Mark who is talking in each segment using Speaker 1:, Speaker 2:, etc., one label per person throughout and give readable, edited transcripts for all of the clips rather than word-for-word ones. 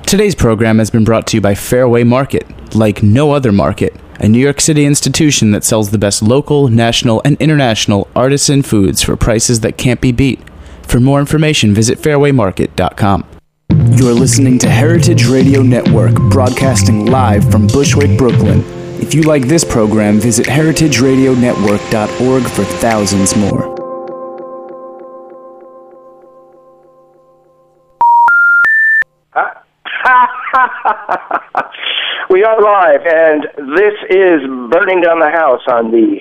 Speaker 1: Today's program has been brought to you by Fairway Market, like no other market, a New York City institution that sells the best local, national, and international artisan foods for prices that can't be beat. For more information, visit fairwaymarket.com. You're listening to Heritage Radio Network, broadcasting live from Bushwick, Brooklyn. If you like this program, visit heritageradionetwork.org for thousands more.
Speaker 2: We are live, and this is Burning Down the House on the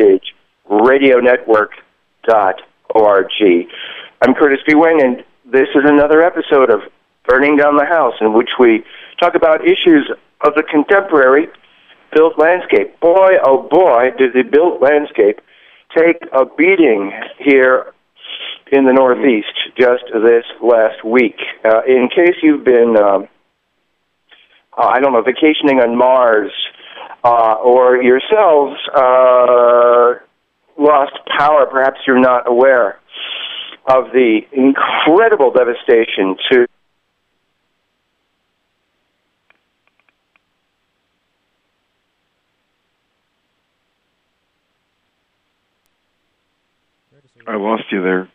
Speaker 2: heritageradionetwork.org. I'm Curtis B. Wing, and this is another episode of Burning Down the House, in which we talk about issues of the contemporary built landscape. Boy, oh boy, did the built landscape take a beating here in the Northeast just this last week. In case you've been, vacationing on Mars, or yourselves lost power, perhaps you're not aware of the incredible devastation to
Speaker 3: I lost you there.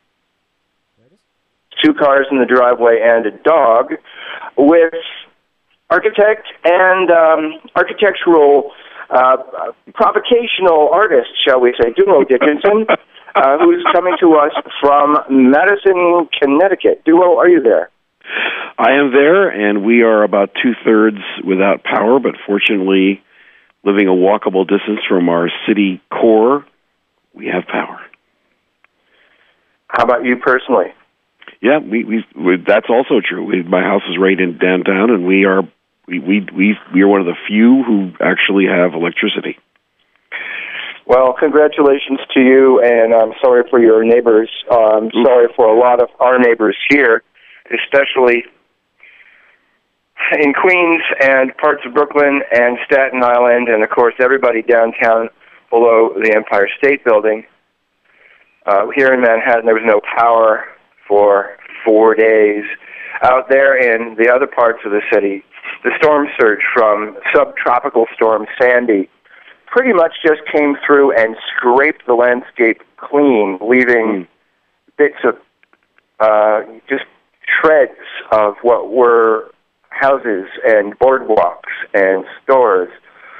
Speaker 2: 2 cars in the driveway and a dog, with architect and architectural provocational artist, shall we say, Duo Dickinson, who's coming to us from Madison, Connecticut. Duo, are you there?
Speaker 3: I am there, and we are about 2/3 without power, but fortunately living a walkable distance from our city core, we have power.
Speaker 2: How about you personally?
Speaker 3: Yeah, we that's also true. My house is right in downtown, and we are one of the few who actually have electricity.
Speaker 2: Well, congratulations to you, and I'm sorry for your neighbors. I'm sorry for a lot of our neighbors here, especially in Queens and parts of Brooklyn and Staten Island, and of course everybody downtown below the Empire State Building. Here in Manhattan, there was no power for 4 days. Out there in the other parts of the city, the storm surge from subtropical storm Sandy pretty much just came through and scraped the landscape clean, leaving bits of just shreds of what were houses and boardwalks and stores.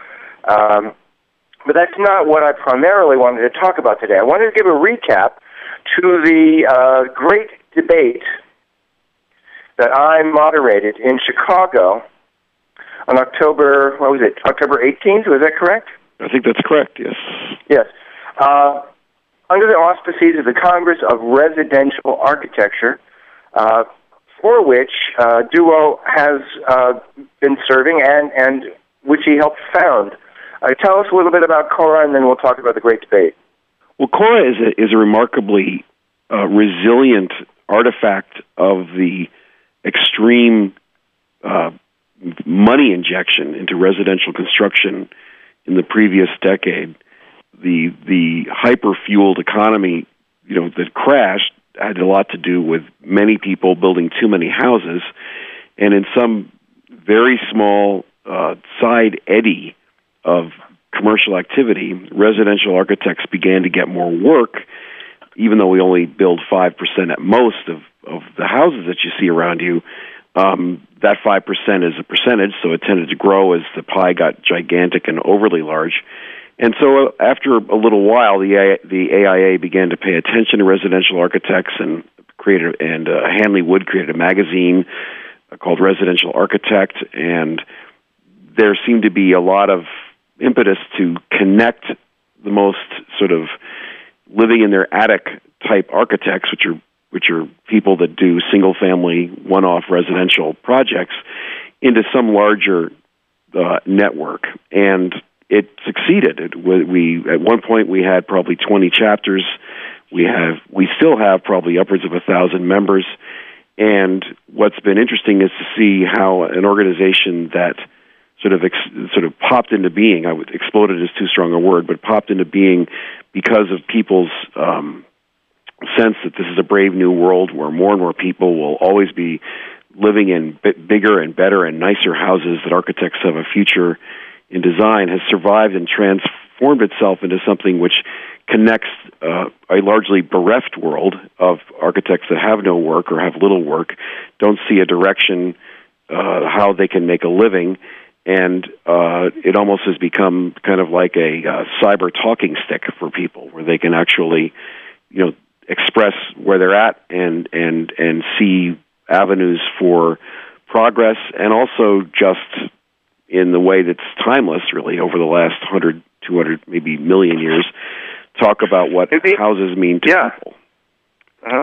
Speaker 2: But that's not what I primarily wanted to talk about today. I wanted to give a recap to the great debate that I moderated in Chicago on October 18th? Was that correct?
Speaker 3: I think that's correct, yes.
Speaker 2: Yes. Under the auspices of the Congress of Residential Architecture, for which Duo has been serving and which he helped found. Tell us a little bit about CORA, and then we'll talk about the great debate.
Speaker 3: Well, CORA is a remarkably resilient artifact of the extreme money injection into residential construction in the previous decade. The hyper-fueled economy, that crashed had a lot to do with many people building too many houses, and in some very small side eddy of commercial activity, residential architects began to get more work, even though we only build 5% at most of the houses that you see around you. That 5% is a percentage, so it tended to grow as the pie got gigantic and overly large. And so after a little while, the AIA began to pay attention to residential architects and Hanley Wood created a magazine called Residential Architect, and there seemed to be a lot of impetus to connect the most sort of living in their attic type architects, which are people that do single family one-off residential projects, into some larger network. And it succeeded. We at one point we had probably 20 chapters. We still have probably upwards of 1,000 members. And what's been interesting is to see how an organization that sort of popped into being. Exploded is too strong a word, but popped into being because of people's sense that this is a brave new world where more and more people will always be living in bigger and better and nicer houses, that architects have a future in design, has survived and transformed itself into something which connects a largely bereft world of architects that have no work or have little work, don't see a direction how they can make a living, and it almost has become kind of like a cyber talking stick for people, where they can actually, express where they're at and see avenues for progress, and also just in the way that's timeless, really, over the last 100, 200, maybe million years, talk about what houses mean to people.
Speaker 2: Uh-huh.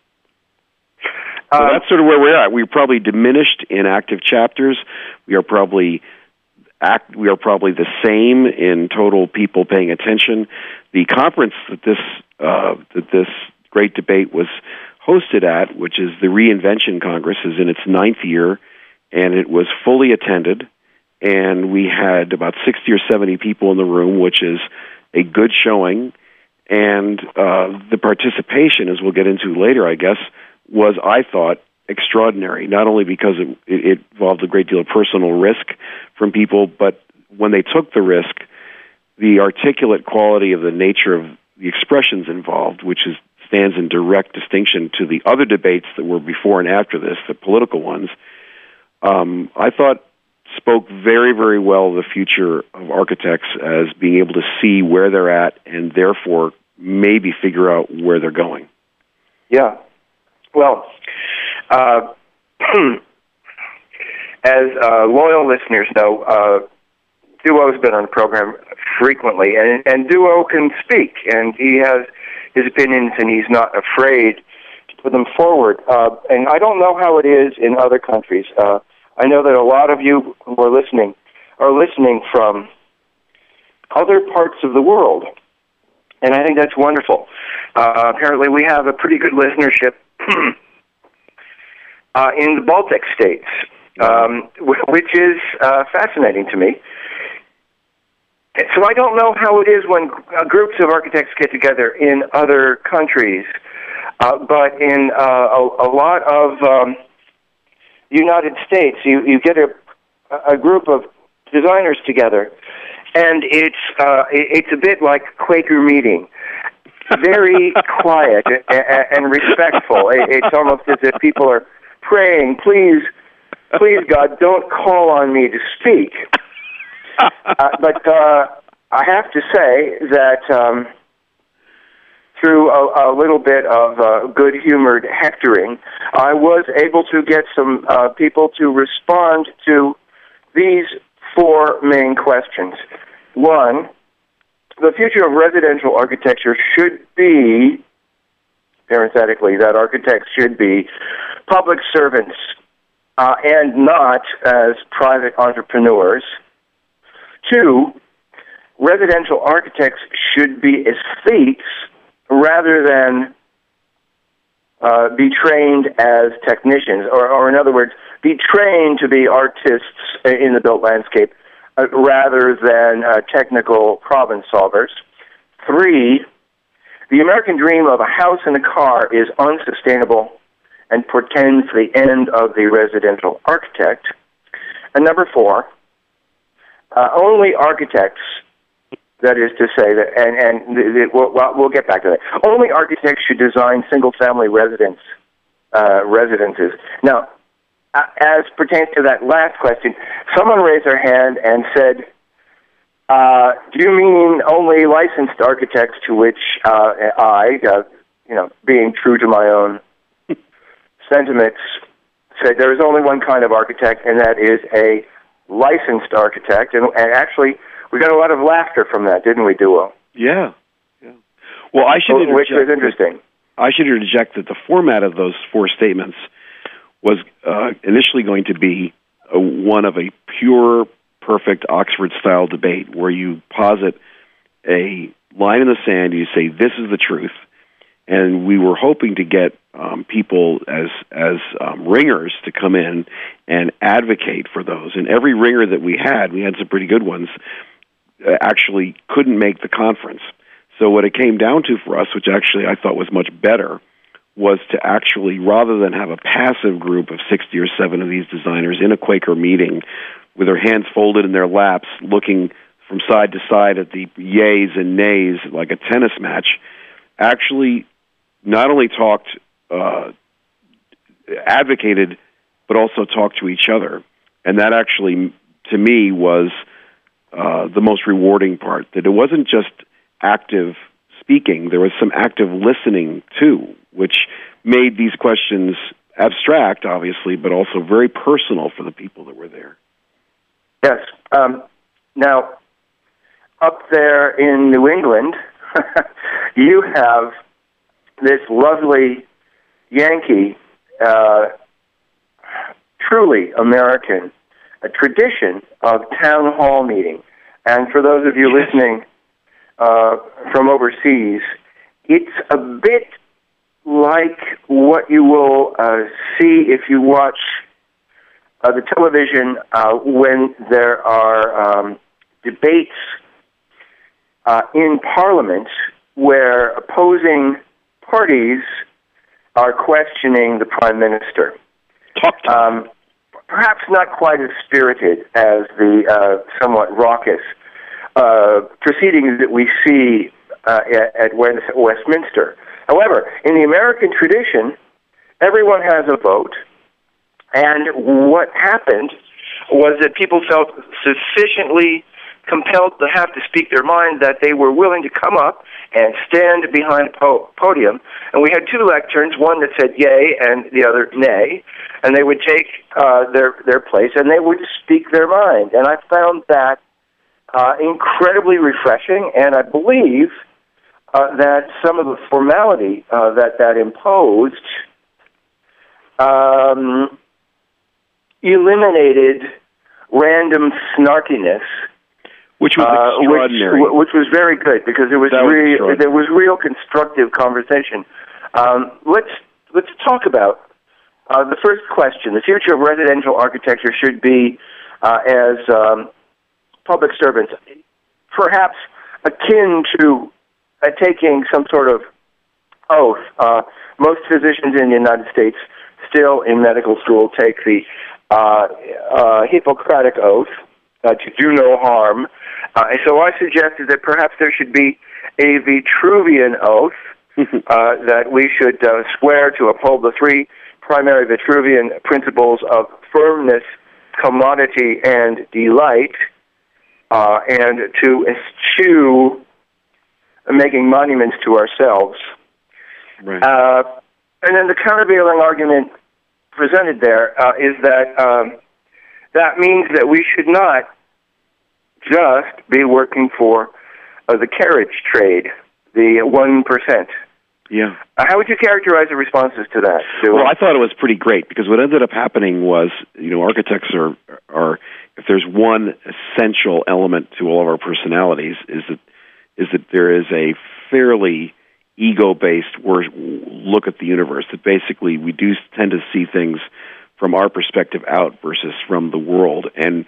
Speaker 3: So that's sort of where we're at. We're probably diminished in active chapters. We are probably the same in total people paying attention. The conference that this great debate was hosted at, which is the Reinvention Congress, is in its 9th year, and it was fully attended. And we had about 60 or 70 people in the room, which is a good showing. And the participation, as we'll get into later, I guess, was, I thought, extraordinary, not only because it involved a great deal of personal risk from people, but when they took the risk, the articulate quality of the nature of the expressions involved, which stands in direct distinction to the other debates that were before and after this, the political ones, I thought spoke very, very well of the future of architects as being able to see where they're at and therefore maybe figure out where they're going.
Speaker 2: Yeah. Well, as loyal listeners know, Duo's been on the program frequently, and Duo can speak, and he has his opinions, and he's not afraid to put them forward. And I don't know how it is in other countries. I know that a lot of you who are listening from other parts of the world, and I think that's wonderful. Apparently we have a pretty good listenership in the Baltic states, which is fascinating to me. So I don't know how it is when groups of architects get together in other countries, but in a lot of United States, you get a group of designers together, and it's a bit like Quaker meeting. Very quiet and respectful. It's almost as if people are praying, please, God, don't call on me to speak. But I have to say that through a little bit of good-humored hectoring, I was able to get some people to respond to these 4 main questions. 1, the future of residential architecture should be, parenthetically, that architects should be public servants and not as private entrepreneurs. 2, residential architects should be aesthetes rather than be trained as technicians, or in other words, be trained to be artists in the built landscape rather than technical problem solvers. 3, the American dream of a house and a car is unsustainable and portends the end of the residential architect. And 4, only architects, that is to say, that, and we'll get back to that. Only architects should design single-family residences. Now, as pertains to that last question, someone raised their hand and said, "Do you mean only licensed architects?" To which I, being true to my own sentiments, said there is only one kind of architect, and that is a licensed architect. And actually, we got a lot of laughter from that, didn't we, Duo?
Speaker 3: Yeah. Well, I should interject.
Speaker 2: Which was interesting.
Speaker 3: I should interject that the format of those 4 statements was initially going to be one of a pure, perfect Oxford-style debate where you posit a line in the sand, you say, this is the truth. And we were hoping to get people as ringers to come in and advocate for those. And every ringer that we had some pretty good ones, actually couldn't make the conference. So what it came down to for us, which actually I thought was much better, was to actually, rather than have a passive group of 60 or 7 of these designers in a Quaker meeting with their hands folded in their laps, looking from side to side at the yays and nays like a tennis match, actually not only talked, advocated, but also talked to each other. And that actually, to me, was the most rewarding part, that it wasn't just active speaking, there was some active listening too, which made these questions abstract, obviously, but also very personal for the people that were there.
Speaker 2: Yes. Now, up there in New England, you have this lovely Yankee, truly American, a tradition of town hall meeting. And for those of you listening from overseas, it's a bit like what you will see if you watch the television when there are debates in Parliament where opposing parties are questioning the Prime Minister. Perhaps not quite as spirited as the somewhat raucous proceedings that we see at Westminster. However, in the American tradition, everyone has a vote, and what happened was that people felt sufficiently compelled to have to speak their mind that they were willing to come up and stand behind a podium. And we had 2 lecterns, one that said yay and the other nay, and they would take their place and they would speak their mind. And I found that incredibly refreshing, and I believe that some of the formality that imposed eliminated random snarkiness,
Speaker 3: which was extraordinary.
Speaker 2: Which was very good, because there was real constructive conversation. Let's talk about the first question. The future of residential architecture should be as public servants, perhaps akin to taking some sort of oath. Most physicians in the United States still in medical school take the Hippocratic Oath to do no harm. And so I suggested that perhaps there should be a Vitruvian Oath that we should swear to uphold the 3 primary Vitruvian principles of firmness, commodity, and delight, and to eschew making monuments to ourselves.
Speaker 3: Right.
Speaker 2: And then the countervailing argument presented there is that that means that we should not just be working for the carriage trade, the 1%.
Speaker 3: Yeah.
Speaker 2: How would you characterize the responses to that?
Speaker 3: Well, I thought it was pretty great, because what ended up happening was, architects are if there's one essential element to all of our personalities, is that there is a fairly ego-based look at the universe, that basically we do tend to see things from our perspective out versus from the world. And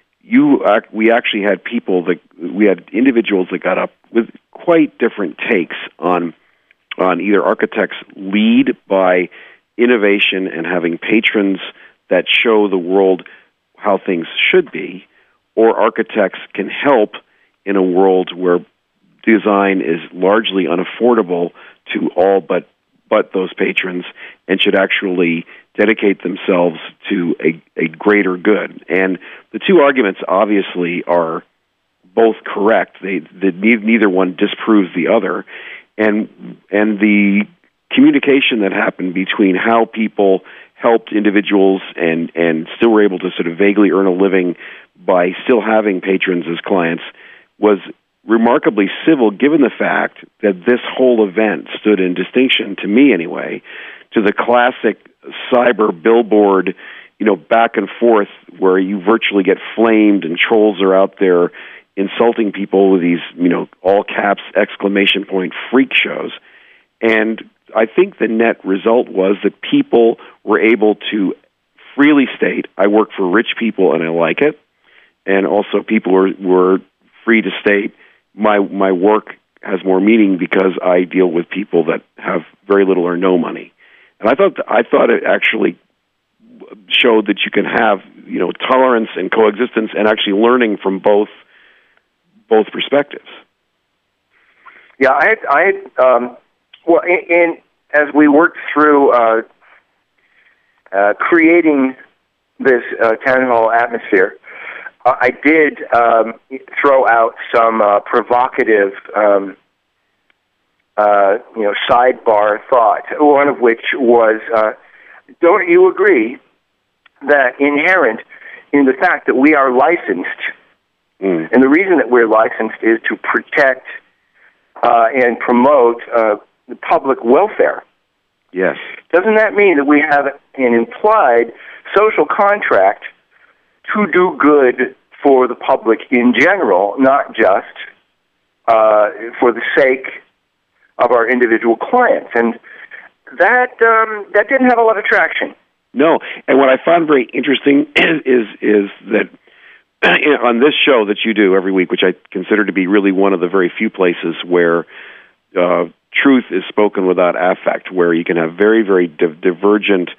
Speaker 3: we actually had individuals that got up with quite different takes on either architects lead by innovation and having patrons that show the world how things should be, or architects can help in a world where design is largely unaffordable to all but those patrons, and should actually dedicate themselves to a greater good. And the 2 arguments obviously are both correct. Neither one disproves the other. And the communication that happened between how people helped individuals and still were able to sort of vaguely earn a living by still having patrons as clients was remarkably civil, given the fact that this whole event stood in distinction, to me anyway, to the classic cyber billboard, back and forth, where you virtually get flamed and trolls are out there insulting people with these, all caps, exclamation point freak shows. And I think the net result was that people were able to freely state, I work for rich people and I like it. And also people were free to state, my work has more meaning because I deal with people that have very little or no money. And I thought it actually showed that you can have, tolerance and coexistence and actually learning from both perspectives.
Speaker 2: Yeah, I had as we worked through creating this town hall atmosphere, I did throw out some provocative, sidebar thoughts. One of which was, don't you agree that inherent in the fact that we are licensed, and the reason that we're licensed is to protect and promote the public welfare?
Speaker 3: Yes.
Speaker 2: Doesn't that mean that we have an implied social contract to do good for the public in general, not just for the sake of our individual clients? And that didn't have a lot of traction.
Speaker 3: No, and what I found very interesting is that on this show that you do every week, which I consider to be really one of the very few places where truth is spoken without affect, where you can have very, very divergent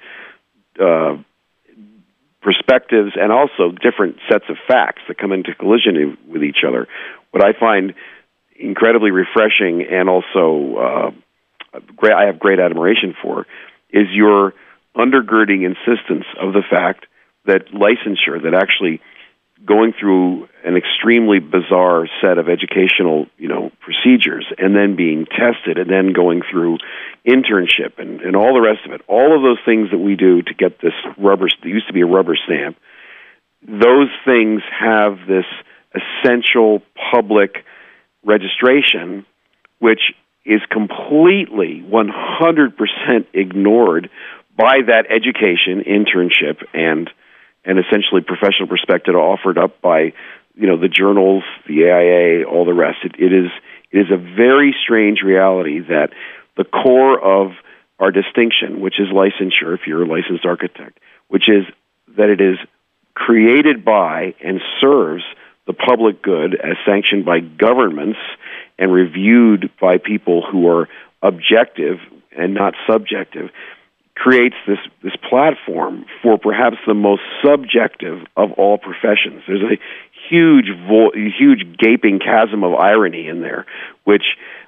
Speaker 3: perspectives and also different sets of facts that come into collision with each other. What I find incredibly refreshing and also I have great admiration for is your undergirding insistence of the fact that licensure, that actually going through an extremely bizarre set of educational, procedures and then being tested and then going through internship and all the rest of it, all of those things that we do to get this that used to be a rubber stamp, those things have this essential public registration, which is completely 100% ignored by that education, internship, and essentially professional perspective offered up by, the journals, the AIA, all the rest. It is a very strange reality that the core of our distinction, which is licensure, if you're a licensed architect, which is that it is created by and serves the public good as sanctioned by governments and reviewed by people who are objective and not subjective, creates this platform for perhaps the most subjective of all professions. There's a huge gaping chasm of irony in there, which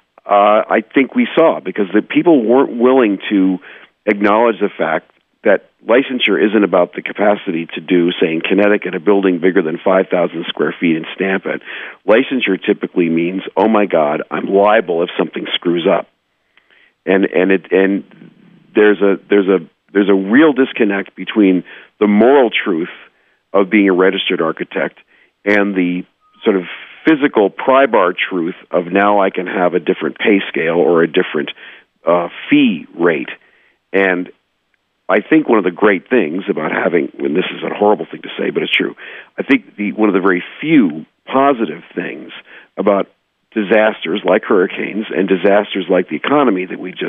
Speaker 3: I think we saw because the people weren't willing to acknowledge the fact that licensure isn't about the capacity to do, say, in Connecticut, a building bigger than 5,000 square feet and stamp it. Licensure typically means, oh my God, I'm liable if something screws up, and there's a real disconnect between the moral truth of being a registered architect and the sort of physical pry bar truth of now I can have a different pay scale or a different fee rate. And I think one of the great things about having, and this is a horrible thing to say, but it's true, I think one of the very few positive things about disasters like hurricanes and disasters like the economy that we're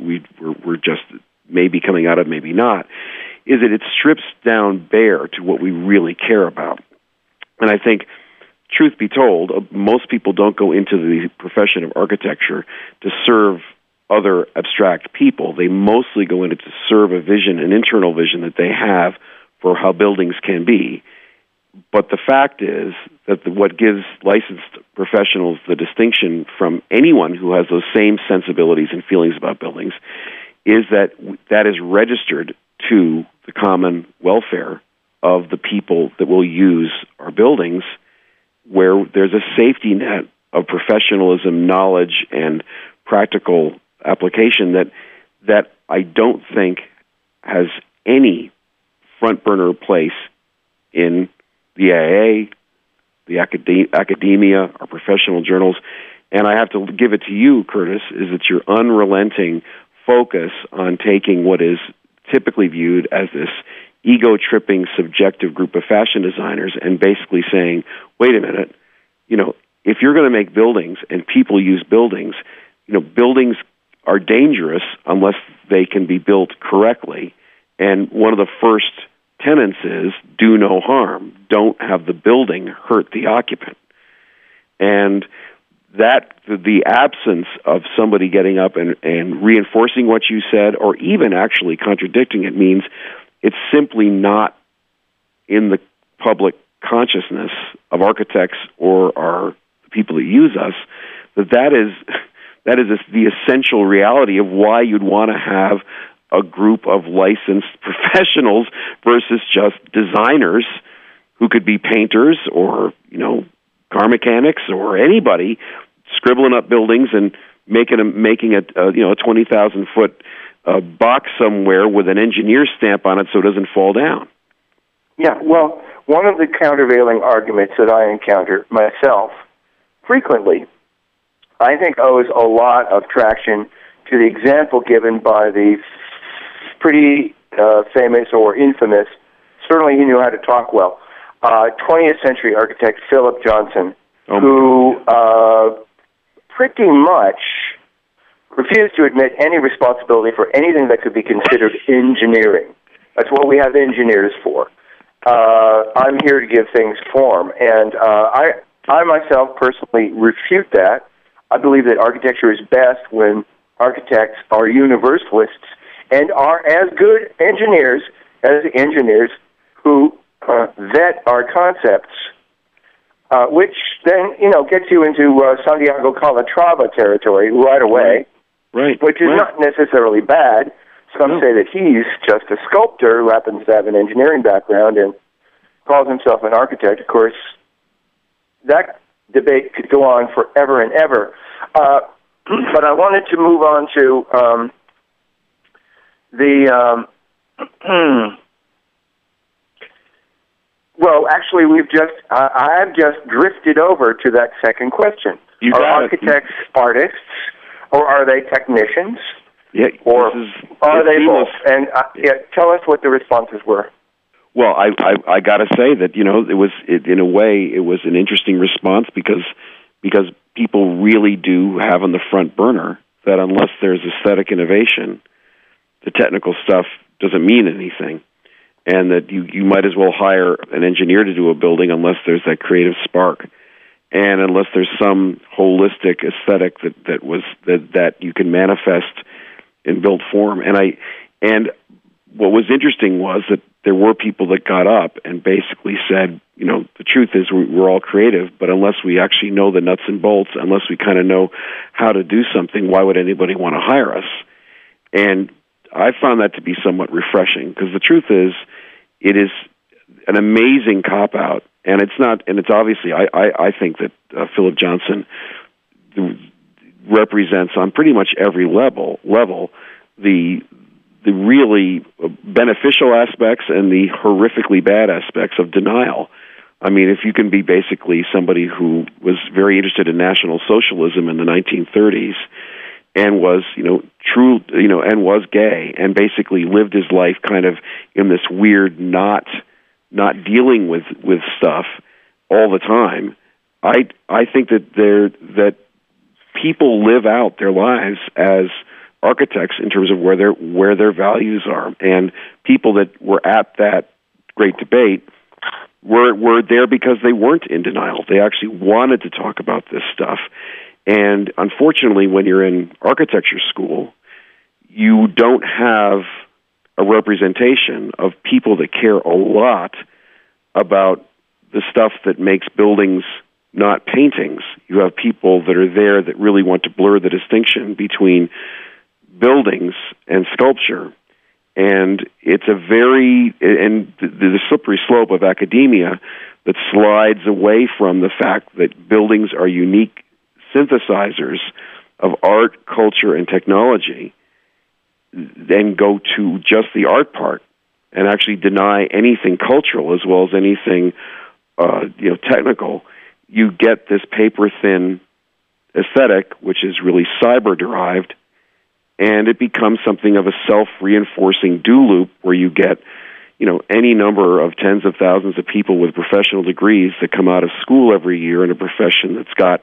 Speaker 3: just maybe coming out of, maybe not, is that it strips down bare to what we really care about. And I think, truth be told, most people don't go into the profession of architecture to serve other abstract people. They mostly go in it to serve a vision, an internal vision that they have for how buildings can be. But the fact is that what gives licensed professionals the distinction from anyone who has those same sensibilities and feelings about buildings is that is registered to the common welfare of the people that will use our buildings, where there's a safety net of professionalism, knowledge, and practical application that I don't think has any front burner place in the IA, the academia, our professional journals. And I have to give it to you, Curtis, is that your unrelenting focus on taking what is typically viewed as this ego-tripping subjective group of fashion designers and basically saying, wait a minute, if you're going to make buildings and people use buildings, buildings are dangerous unless they can be built correctly. And one of the first tenets is do no harm. Don't have the building hurt the occupant. And the absence of somebody getting up and reinforcing what you said, or even actually contradicting it, means it's simply not in the public consciousness of architects or our people that use us, that is the essential reality of why you'd want to have a group of licensed professionals versus just designers who could be painters or, car mechanics or anybody scribbling up buildings and making a 20,000 foot box somewhere with an engineer stamp on it so it doesn't fall down.
Speaker 2: Yeah, well, one of the countervailing arguments that I encounter myself frequently, I think owes a lot of traction to the example given by the pretty famous or infamous, certainly he knew how to talk well, 20th century architect Philip Johnson, who pretty much refused to admit any responsibility for anything that could be considered engineering. That's what we have engineers for. I'm here to give things form, and I myself personally refute that. I believe that architecture is best when architects are universalists and are as good engineers as the engineers who vet our concepts, which then, gets you into Santiago Calatrava territory right away,
Speaker 3: right.
Speaker 2: Which is not necessarily bad. Some say that he's just a sculptor who happens to have an engineering background and calls himself an architect. Of course, that debate could go on forever and ever. But I wanted to move on to well, actually, I've just drifted over to that second question. Are architects artists, or are they technicians?
Speaker 3: Yeah,
Speaker 2: or are they both? And tell us what the responses were.
Speaker 3: Well, I got to say that in a way it was an interesting response because people really do have on the front burner that unless there's aesthetic innovation, the technical stuff doesn't mean anything, and that you might as well hire an engineer to do a building unless there's that creative spark, and unless there's some holistic aesthetic that you can manifest in built form. And what was interesting was that there were people that got up and basically said, the truth is we're all creative, but unless we actually know the nuts and bolts, unless we kind of know how to do something, why would anybody want to hire us? And I found that to be somewhat refreshing, because the truth is, it is an amazing cop-out, and it's obviously, I think that Philip Johnson represents on pretty much every level the really beneficial aspects and the horrifically bad aspects of denial. I mean, if you can be basically somebody who was very interested in National Socialism in the 1930s and was, true, and was gay and basically lived his life kind of in this weird not dealing with stuff all the time, I think that people live out their lives as architects in terms of where their values are, and people that were at that great debate were there because they weren't in denial. They actually wanted to talk about this stuff. And unfortunately, when you're in architecture school, you don't have a representation of people that care a lot about the stuff that makes buildings not paintings. You have people that are there that really want to blur the distinction between buildings and sculpture, and it's the slippery slope of academia that slides away from the fact that buildings are unique synthesizers of art, culture, and technology, then go to just the art part and actually deny anything cultural as well as anything technical. You get this paper-thin aesthetic, which is really cyber-derived, and it becomes something of a self-reinforcing do loop where you get, any number of tens of thousands of people with professional degrees that come out of school every year in a profession that's got,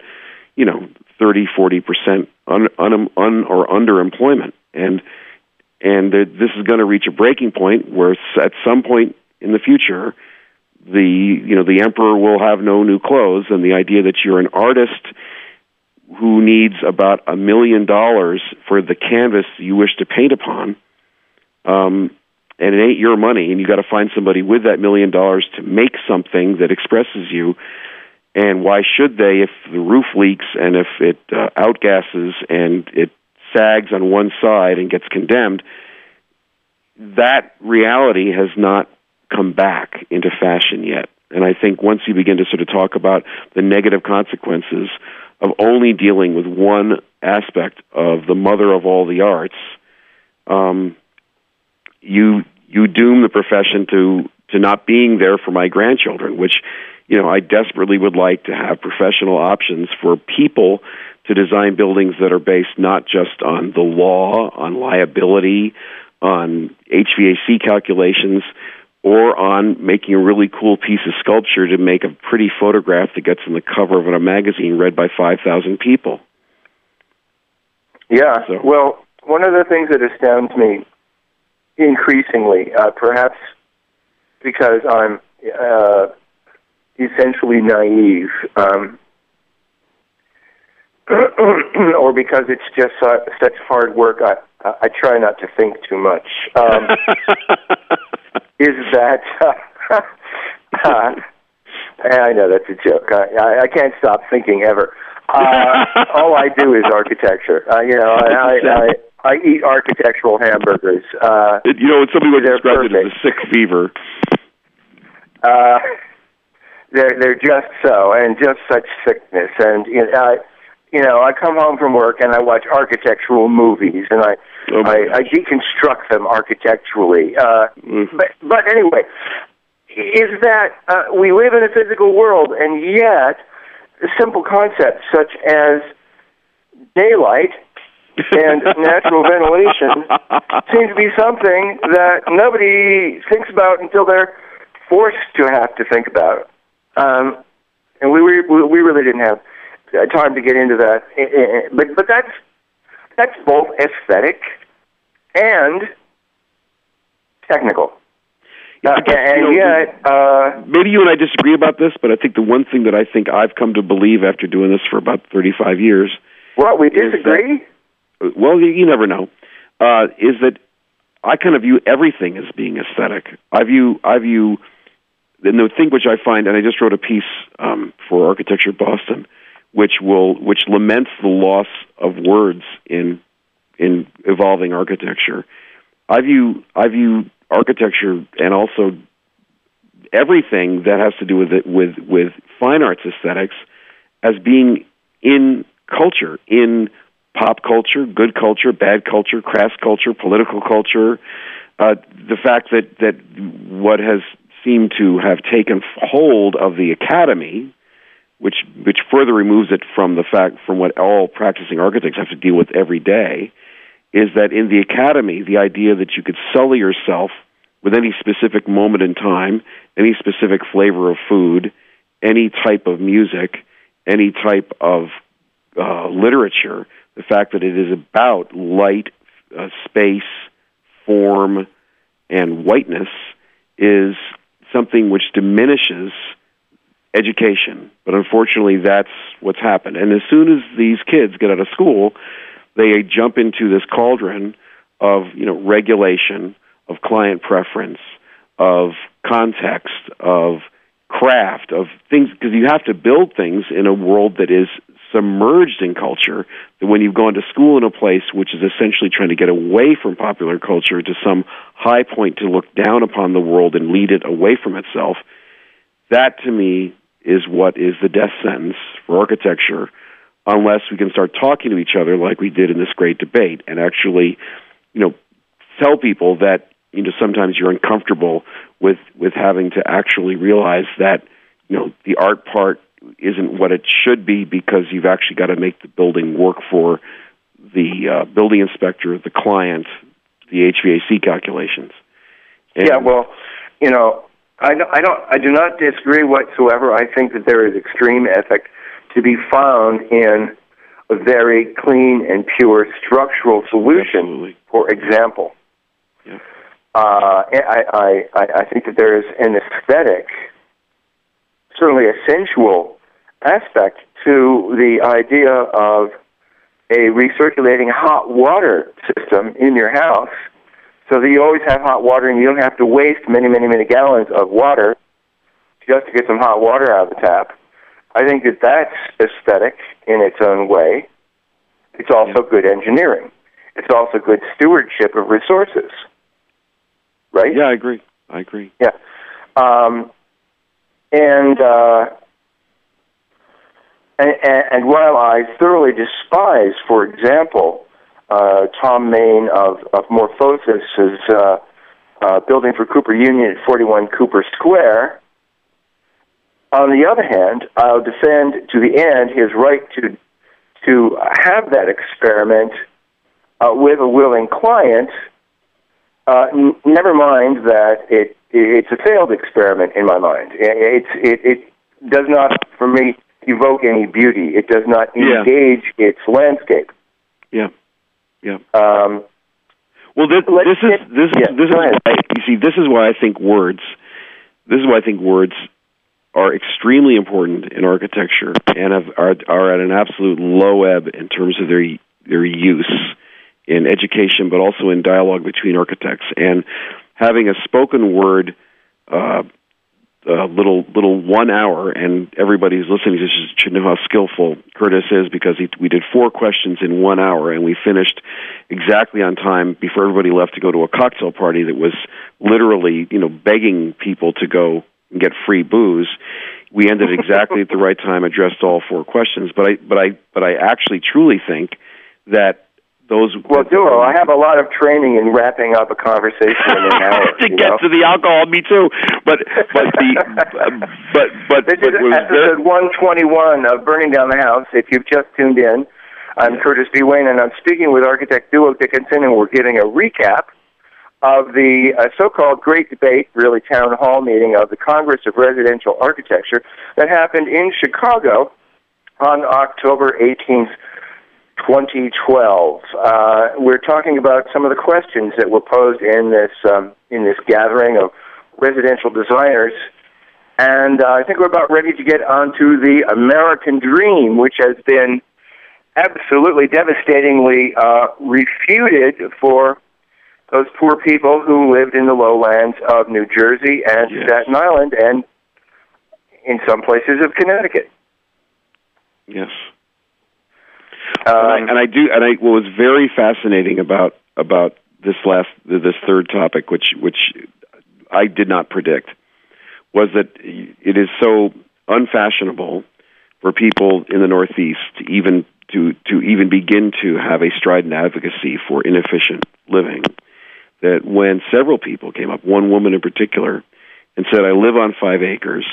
Speaker 3: 30-40% or underemployment, and this is going to reach a breaking point where at some point in the future, the emperor will have no new clothes, and the idea that you're an artist who needs about $1 million for the canvas you wish to paint upon, and it ain't your money, and you got to find somebody with that $1 million to make something that expresses you. And why should they if the roof leaks and if it outgasses and it sags on one side and gets condemned? That reality has not come back into fashion yet. And I think once you begin to sort of talk about the negative consequences of only dealing with one aspect of the mother of all the arts, you doom the profession to not being there for my grandchildren, which, you know, I desperately would like to have professional options for people to design buildings that are based not just on the law, on liability, on HVAC calculations, or on making a really cool piece of sculpture to make a pretty photograph that gets on the cover of a magazine read by 5,000 people.
Speaker 2: Yeah, so. Well, one of the things that astounds me increasingly, perhaps because I'm essentially naive, or because it's just such hard work, I try not to think too much, is that, I know that's a joke. I can't stop thinking ever. All I do is architecture. I eat architectural hamburgers.
Speaker 3: When somebody would describe it as a sick fever.
Speaker 2: They're just so, and just such sickness. And I come home from work and I watch architectural movies, and I deconstruct them architecturally. But anyway, is that we live in a physical world, and yet simple concepts such as daylight and natural ventilation seem to be something that nobody thinks about until they're forced to have to think about it. And we really didn't have time to get into that. But that's both aesthetic and technical.
Speaker 3: Maybe you and I disagree about this, but I think the one thing that I think I've come to believe after doing this for about 35 years...
Speaker 2: Well, we disagree?
Speaker 3: Well, you never know. Is that I kind of view everything as being aesthetic. I view, and the thing which I find, and I just wrote a piece for Architecture Boston, which laments the loss of words in evolving architecture. I view architecture and also everything that has to do with fine arts aesthetics as being in culture, in pop culture, good culture, bad culture, crass culture, political culture. The fact that what has seemed to have taken hold of the academy, which further removes it from what all practicing architects have to deal with every day, is that in the academy, the idea that you could sully yourself with any specific moment in time, any specific flavor of food, any type of music, any type of literature, the fact that it is about light, space, form, and whiteness is something which diminishes education. But unfortunately, that's what's happened. And as soon as these kids get out of school, they jump into this cauldron of regulation, of client preference, of context, of craft, of things, because you have to build things in a world that is submerged in culture, that when you've gone to school in a place which is essentially trying to get away from popular culture to some high point to look down upon the world and lead it away from itself, that to me is what is the death sentence for architecture, unless we can start talking to each other like we did in this great debate and actually, tell people that, sometimes you're uncomfortable with having to actually realize that, the art part isn't what it should be because you've actually got to make the building work for the building inspector, the client, the HVAC calculations. And
Speaker 2: yeah, well, I do not disagree whatsoever. I think that there is extreme ethic to be found in a very clean and pure structural solution.
Speaker 3: Absolutely.
Speaker 2: For example,
Speaker 3: yeah.
Speaker 2: I think that there is an aesthetic, certainly a sensual aspect to the idea of a recirculating hot water system in your house so that you always have hot water and you don't have to waste many, many, many gallons of water just to get some hot water out of the tap. I think that that's aesthetic in its own way. It's also good engineering. It's also good stewardship of resources. Right?
Speaker 3: Yeah, I agree.
Speaker 2: Yeah. And while I thoroughly despise, for example, Tom Main of Morphosis' building for Cooper Union at 41 Cooper Square, on the other hand, I'll defend to the end his right to have that experiment with a willing client. Never mind that it's a failed experiment in my mind. It does not, for me, evoke any beauty. It does not engage its landscape.
Speaker 3: Yeah. Well, this is why I think words. This is why I think words are extremely important in architecture and are at an absolute low ebb in terms of their use in education, but also in dialogue between architects. And having a spoken word, little 1 hour, and everybody who's listening should know how skillful Curtis is, because we did 4 questions in 1 hour, and we finished exactly on time before everybody left to go to a cocktail party that was literally, begging people to go and get free booze. We ended exactly at the right time, addressed all 4 questions. But I actually truly think that those.
Speaker 2: Well, Duo, I have a lot of training in wrapping up a conversation in an hour.
Speaker 3: To get to the alcohol, me too. But
Speaker 2: this is episode 121 of Burning Down the House. If you've just tuned in, I'm Curtis B. Wayne, and I'm speaking with architect Duo Dickinson, and we're giving a recap of the so-called Great Debate, really town hall meeting of the Congress of Residential Architecture that happened in Chicago on October 18th, 2012. We're talking about some of the questions that were posed in this gathering of residential designers, and I think we're about ready to get onto the American dream, which has been absolutely devastatingly refuted for those poor people who lived in the lowlands of New Jersey and Staten Island, and in some places of Connecticut.
Speaker 3: Yes. What was very fascinating about this third topic, which I did not predict, was that it is so unfashionable for people in the Northeast to even begin to have a strident advocacy for inefficient living, that when several people came up, one woman in particular, and said, "I live on 5 acres."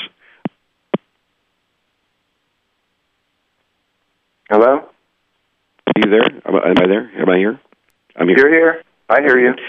Speaker 2: Hello?
Speaker 3: Are you there? Am I there? Am I here? I'm here.
Speaker 2: You're here. I hear you.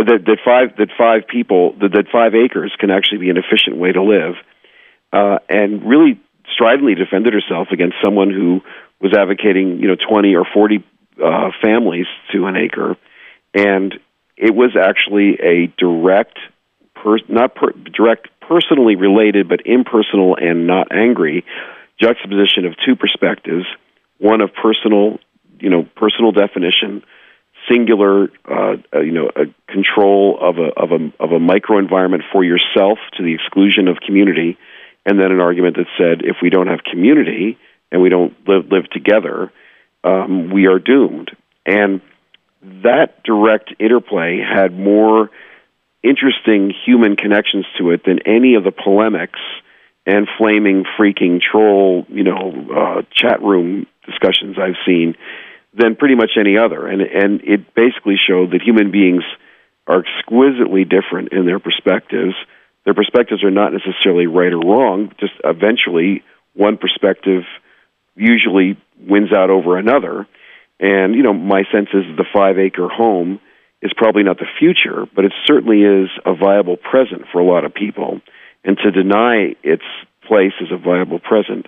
Speaker 3: That 5 acres can actually be an efficient way to live, and really stridently defended herself against someone who was advocating, 20 or 40 families to an acre, and it was actually a direct, personally related, but impersonal and not angry juxtaposition of 2 perspectives: one of personal definition, singular, a control of a microenvironment for yourself to the exclusion of community, and then an argument that said, if we don't have community and we don't live together, we are doomed. And that direct interplay had more interesting human connections to it than any of the polemics and flaming, freaking troll, chat room discussions I've seen than pretty much any other. And it basically showed that human beings are exquisitely different in their perspectives. Their perspectives are not necessarily right or wrong, just eventually one perspective usually wins out over another. And, my sense is the 5-acre home is probably not the future, but it certainly is a viable present for a lot of people. And to deny its place as a viable present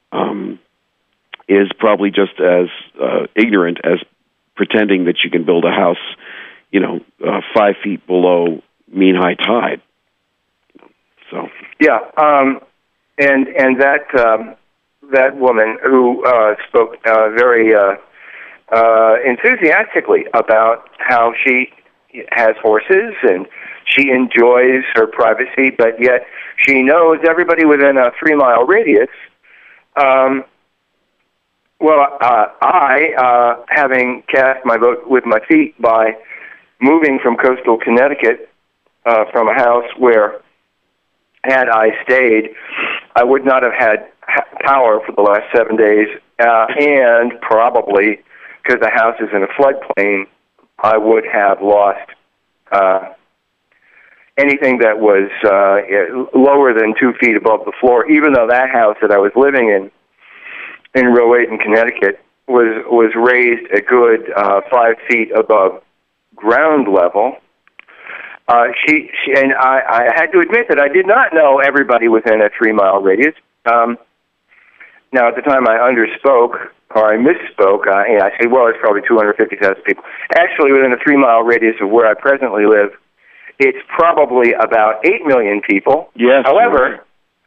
Speaker 3: is probably just as ignorant as pretending that you can build a house, 5 feet below mean high tide. So
Speaker 2: yeah, and that that woman who spoke very enthusiastically about how she has horses and she enjoys her privacy, but yet she knows everybody within a 3-mile radius. I, having cast my vote with my feet by moving from coastal Connecticut from a house where, had I stayed, I would not have had power for the last 7 days, and probably, because the house is in a floodplain, I would have lost anything that was lower than 2 feet above the floor, even though that house that I was living in Rowayton, Connecticut, was raised a good 5 feet above ground level. She and I had to admit that I did not know everybody within a 3-mile radius. Now, at the time I underspoke, or I misspoke, I said, well, it's probably 250,000 people. Actually, within a 3-mile radius of where I presently live, it's probably about 8 million people.
Speaker 3: Yes.
Speaker 2: However,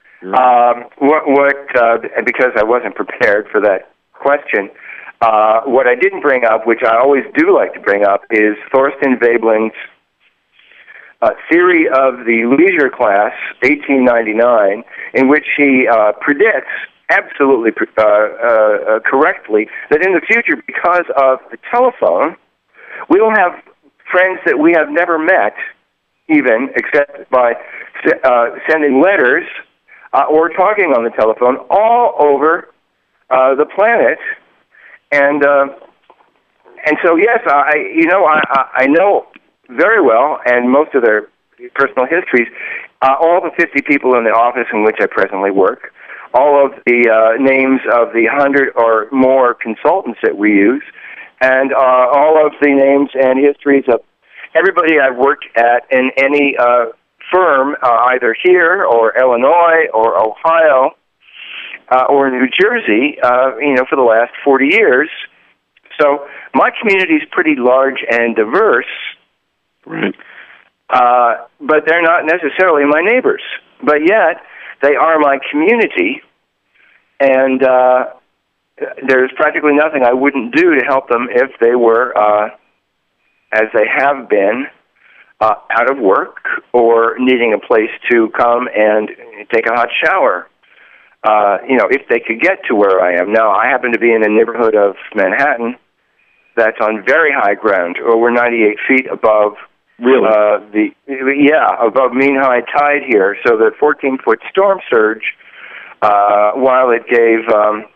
Speaker 2: because I wasn't prepared for that question, what I didn't bring up, which I always do like to bring up, is Thorstein Veblen's theory of the leisure class, 1899, in which he predicts absolutely correctly that in the future, because of the telephone, we will have friends that we have never met, even except by sending letters or talking on the telephone all over the planet. And so, yes, I know very well, and most of their personal histories, all the 50 people in the office in which I presently work, all of the names of the 100 or more consultants that we use, and all of the names and histories of everybody I've worked at in any firm, either here or Illinois or Ohio or New Jersey, for the last 40 years. So my community is pretty large and diverse.
Speaker 3: Right.
Speaker 2: But they're not necessarily my neighbors. But yet, they are my community, and there's practically nothing I wouldn't do to help them if they were, as they have been, out of work or needing a place to come and take a hot shower. If they could get to where I am. Now, I happen to be in a neighborhood of Manhattan that's on very high ground, over 98 feet above above mean high tide here. So the 14-foot storm surge, while it gave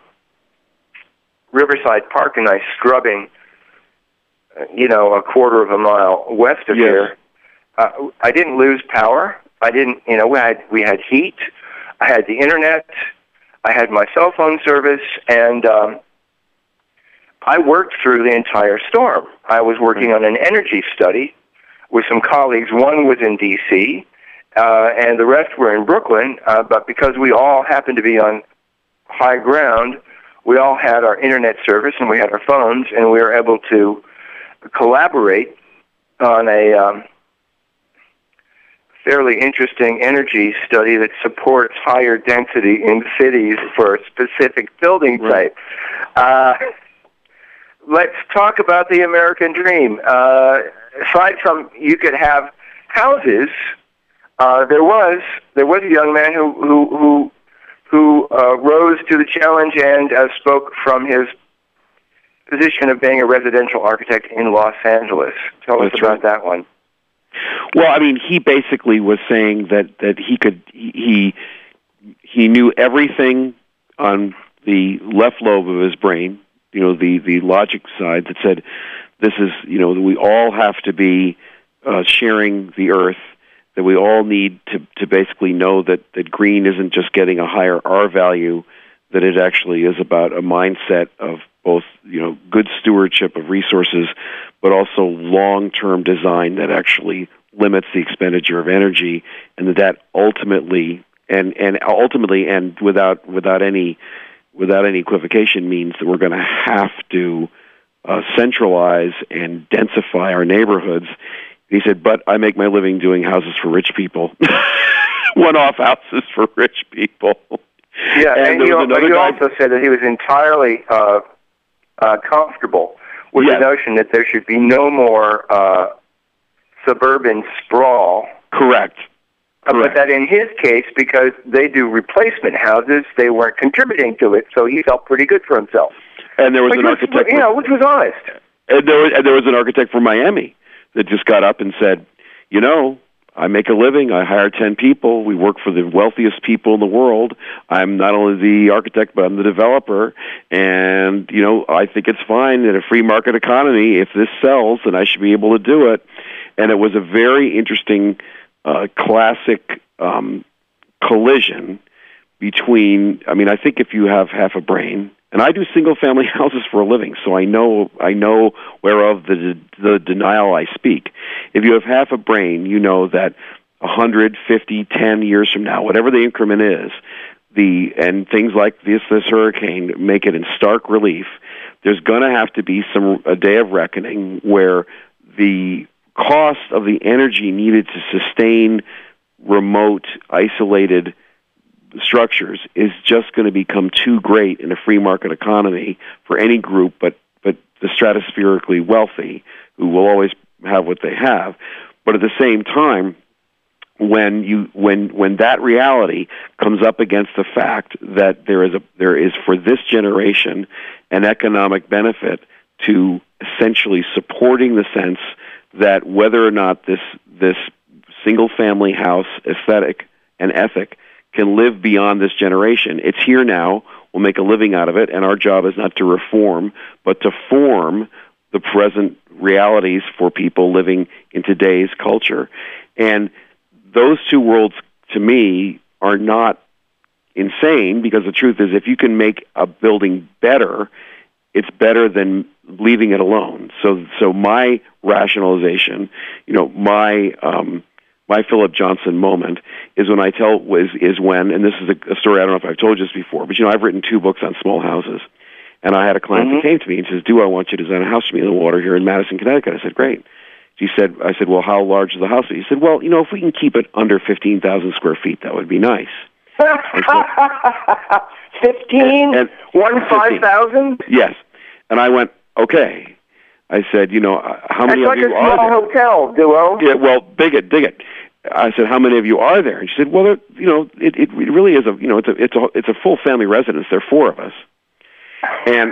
Speaker 2: Riverside Park a nice scrubbing, a quarter of a mile west of here, I didn't lose power. I didn't, we had heat. I had the internet. I had my cell phone service, and I worked through the entire storm. I was working on an energy study with some colleagues. One was in D.C., and the rest were in Brooklyn, but because we all happened to be on high ground, we all had our internet service, and we had our phones, and we were able to collaborate on a fairly interesting energy study that supports higher density in cities for a specific building type. Let's talk about the American dream. Aside from you could have houses, there was a young man who rose to the challenge and spoke from his position of being a residential architect in Los Angeles. Tell us about that one.
Speaker 3: Well, I mean, he basically was saying that he knew everything on the left lobe of his brain, the logic side that said this is, that we all have to be sharing the earth, that we all need to basically know that green isn't just getting a higher R value, that it actually is about a mindset of both, good stewardship of resources, but also long-term design that actually limits the expenditure of energy, and that ultimately and without any equivocation means that we're going to have to centralize and densify our neighborhoods. He said, but I make my living doing houses for rich people, one-off houses for rich people.
Speaker 2: Yeah, and you also said that he was entirely comfortable with the notion that there should be no more suburban sprawl.
Speaker 3: Correct.
Speaker 2: But that in his case, because they do replacement houses, they weren't contributing to it, so he felt pretty good for himself.
Speaker 3: And there was an architect,
Speaker 2: which was honest.
Speaker 3: And there was an architect from Miami that just got up and said, I make a living. I hire 10 people. We work for the wealthiest people in the world. I'm not only the architect, but I'm the developer. And, I think it's fine in a free market economy. If this sells, then I should be able to do it. And it was a very interesting, classic collision between, I think if you have half a brain, and I do single-family houses for a living, so I know whereof the denial I speak. If you have half a brain, you know that 150, 10 years from now, whatever the increment is, and things like this hurricane make it in stark relief. There's going to have to be a day of reckoning where the cost of the energy needed to sustain remote, isolated structures is just going to become too great in a free market economy for any group but the stratospherically wealthy, who will always have what they have. But at the same time, when that reality comes up against the fact that there is for this generation an economic benefit to essentially supporting the sense that whether or not this single family house aesthetic and ethic can live beyond this generation. It's here now. We'll make a living out of it, and our job is not to reform, but to form the present realities for people living in today's culture. And those two worlds, to me, are not insane, because the truth is if you can make a building better, it's better than leaving it alone. So my rationalization, my Philip Johnson moment is when I and this is a story I don't know if I've told you this before, but I've written 2 books on small houses, and I had a client that came to me and says, "Do I want you to design a house for me in the water here in Madison, Connecticut?" I said, "Great." I said, "Well, how large is the house?" He said, "Well, if we can keep it under 15,000 square feet, that would be nice."
Speaker 2: 15? 5,000?
Speaker 3: Yes. And I went, "Okay." I said, how many of you are there? That's like a small
Speaker 2: hotel, Duo.
Speaker 3: Yeah, well, dig it. I said, how many of you are there? And she said, well, it really is it's a full family residence. There are 4 of us. And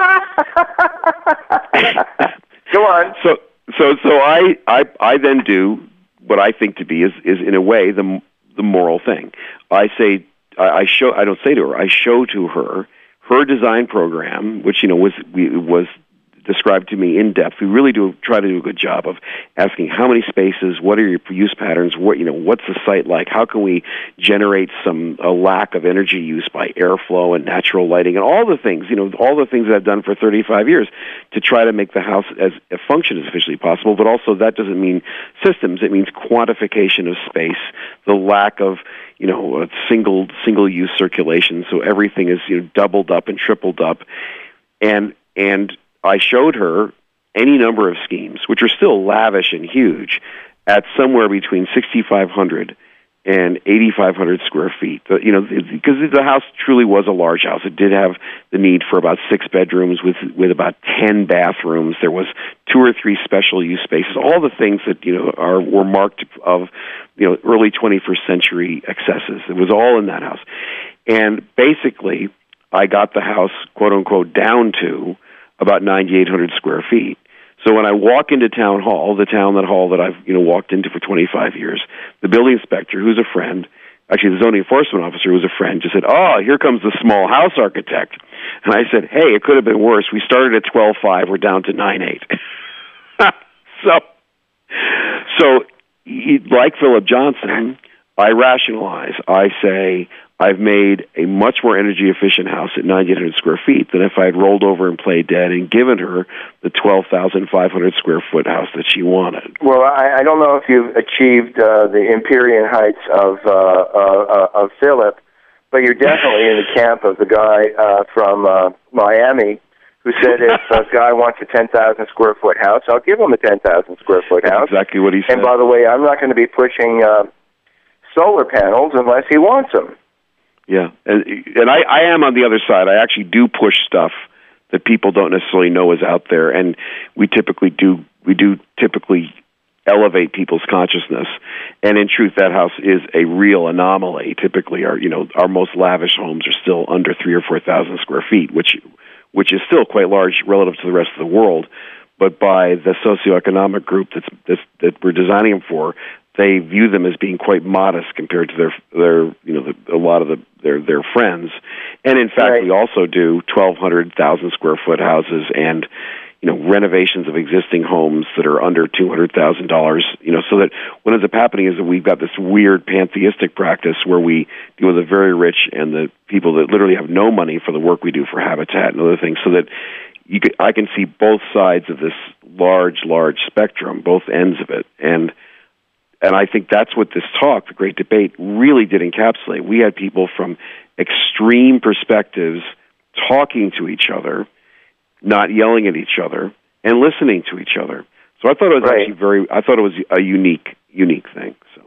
Speaker 2: go on.
Speaker 3: So I then do what I think to be is in a way the moral thing. I don't say to her. I show to her design program, which was described to me in depth. We really do try to do a good job of asking how many spaces, what are your use patterns, what's the site like, how can we generate a lack of energy use by airflow and natural lighting, and all the things that I've done for 35 years to try to make the house as function as efficiently possible. But also that doesn't mean systems; it means quantification of space, the lack of a single use circulation, so everything is doubled up and tripled up, and I showed her any number of schemes, which are still lavish and huge, at somewhere between 6,500 and 8,500 square feet. Because the house truly was a large house. It did have the need for about 6 bedrooms with about 10 bathrooms. There was 2 or 3 special use spaces. All the things that were marked of early 21st century excesses. It was all in that house, and basically, I got the house, quote unquote, down to about 9,800 square feet. So when I walk into town hall, that I've walked into for 25 years, the building inspector, who's a friend, actually the zoning enforcement officer, who's a friend, just said, "Oh, here comes the small house architect." And I said, "Hey, it could have been worse. We started at 12.5, we're down to 9.8." So like Philip Johnson, I rationalize. I say, I've made a much more energy efficient house at 9,800 square feet than if I had rolled over and played dead and given her the 12,500 square foot house that she wanted.
Speaker 2: Well, I don't know if you've achieved the Empyrean heights of Philip, but you're definitely in the camp of the guy from Miami who said if a guy wants a 10,000 square foot house, I'll give him a 10,000 square foot house.
Speaker 3: That's exactly what he said.
Speaker 2: And by the way, I'm not going to be pushing solar panels unless he wants them.
Speaker 3: Yeah, and I am on the other side. I actually do push stuff that people don't necessarily know is out there, and we do typically elevate people's consciousness. And in truth, that house is a real anomaly. Typically, our most lavish homes are still under 3,000 or 4,000 square feet, which is still quite large relative to the rest of the world. But by the socioeconomic group that we're designing them for, they view them as being quite modest compared to a lot of their friends. And in fact, we also do 1,200, 1,000 square foot houses and renovations of existing homes that are under $200,000. So that what ends up happening is that we've got this weird pantheistic practice where we deal with the very rich and the people that literally have no money for the work we do for Habitat and other things, so that I can see both sides of this large spectrum, both ends of it, and I think that's what this talk, the Great Debate, really did encapsulate. We had people from extreme perspectives talking to each other, not yelling at each other, and listening to each other. So I thought it was actually I thought it was a unique thing. So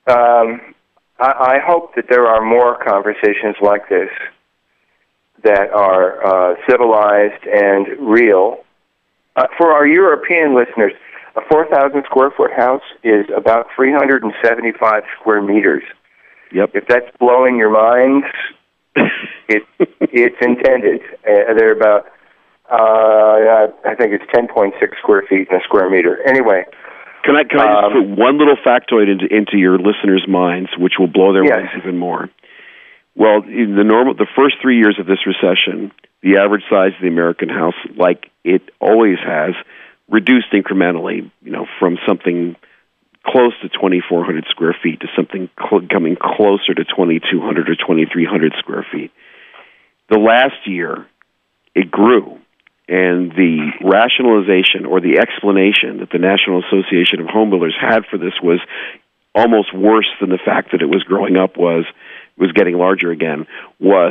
Speaker 2: I hope that there are more conversations like this that are civilized and real. For our European listeners, a 4,000 square foot house is about 375 square meters.
Speaker 3: Yep.
Speaker 2: If that's blowing your mind, it's intended. They're about, I think it's 10.6 square feet in a square meter. Anyway.
Speaker 3: Can I just put one little factoid into your listeners' minds, which will blow their minds even more? Well, in the first 3 years of this recession, the average size of the American house, like it always has, reduced incrementally, from something close to 2,400 square feet to something coming closer to 2,200 or 2,300 square feet. The last year, it grew, and the rationalization or the explanation that the National Association of Home Builders had for this was almost worse than the fact that it was growing up was getting larger again, was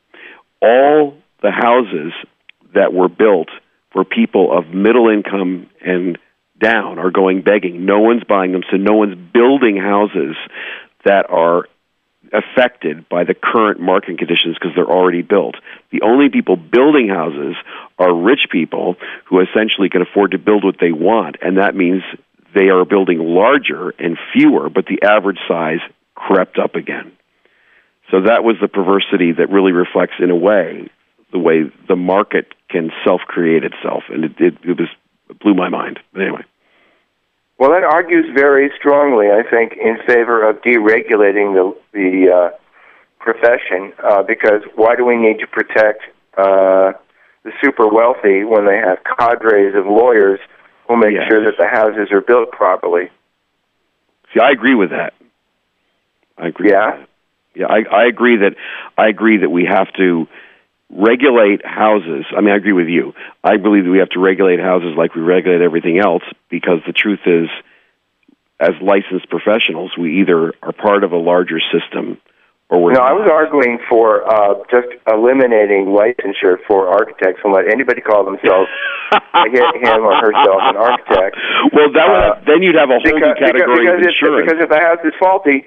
Speaker 3: all the houses that were built for people of middle income and down are going begging. No one's buying them, so no one's building houses that are affected by the current market conditions because they're already built. The only people building houses are rich people who essentially can afford to build what they want, and that means they are building larger and fewer, but the average size crept up again. So that was the perversity that really reflects, in a way, the way the market can self-create itself, and it blew my mind. But anyway.
Speaker 2: Well, that argues very strongly, I think, in favor of deregulating the profession, because why do we need to protect the super wealthy when they have cadres of lawyers who make sure that the houses are built properly?
Speaker 3: See, I agree with that. I agree with that. Yeah, I agree that we have to regulate houses. I mean, I agree with you. I believe that we have to regulate houses like we regulate everything else, because the truth is, as licensed professionals, we either are part of a larger system or we're not.
Speaker 2: I was arguing for just eliminating licensure for architects and let anybody call themselves him or herself an architect.
Speaker 3: Well, then you'd have a whole new category of insurance.
Speaker 2: Because if the house is faulty,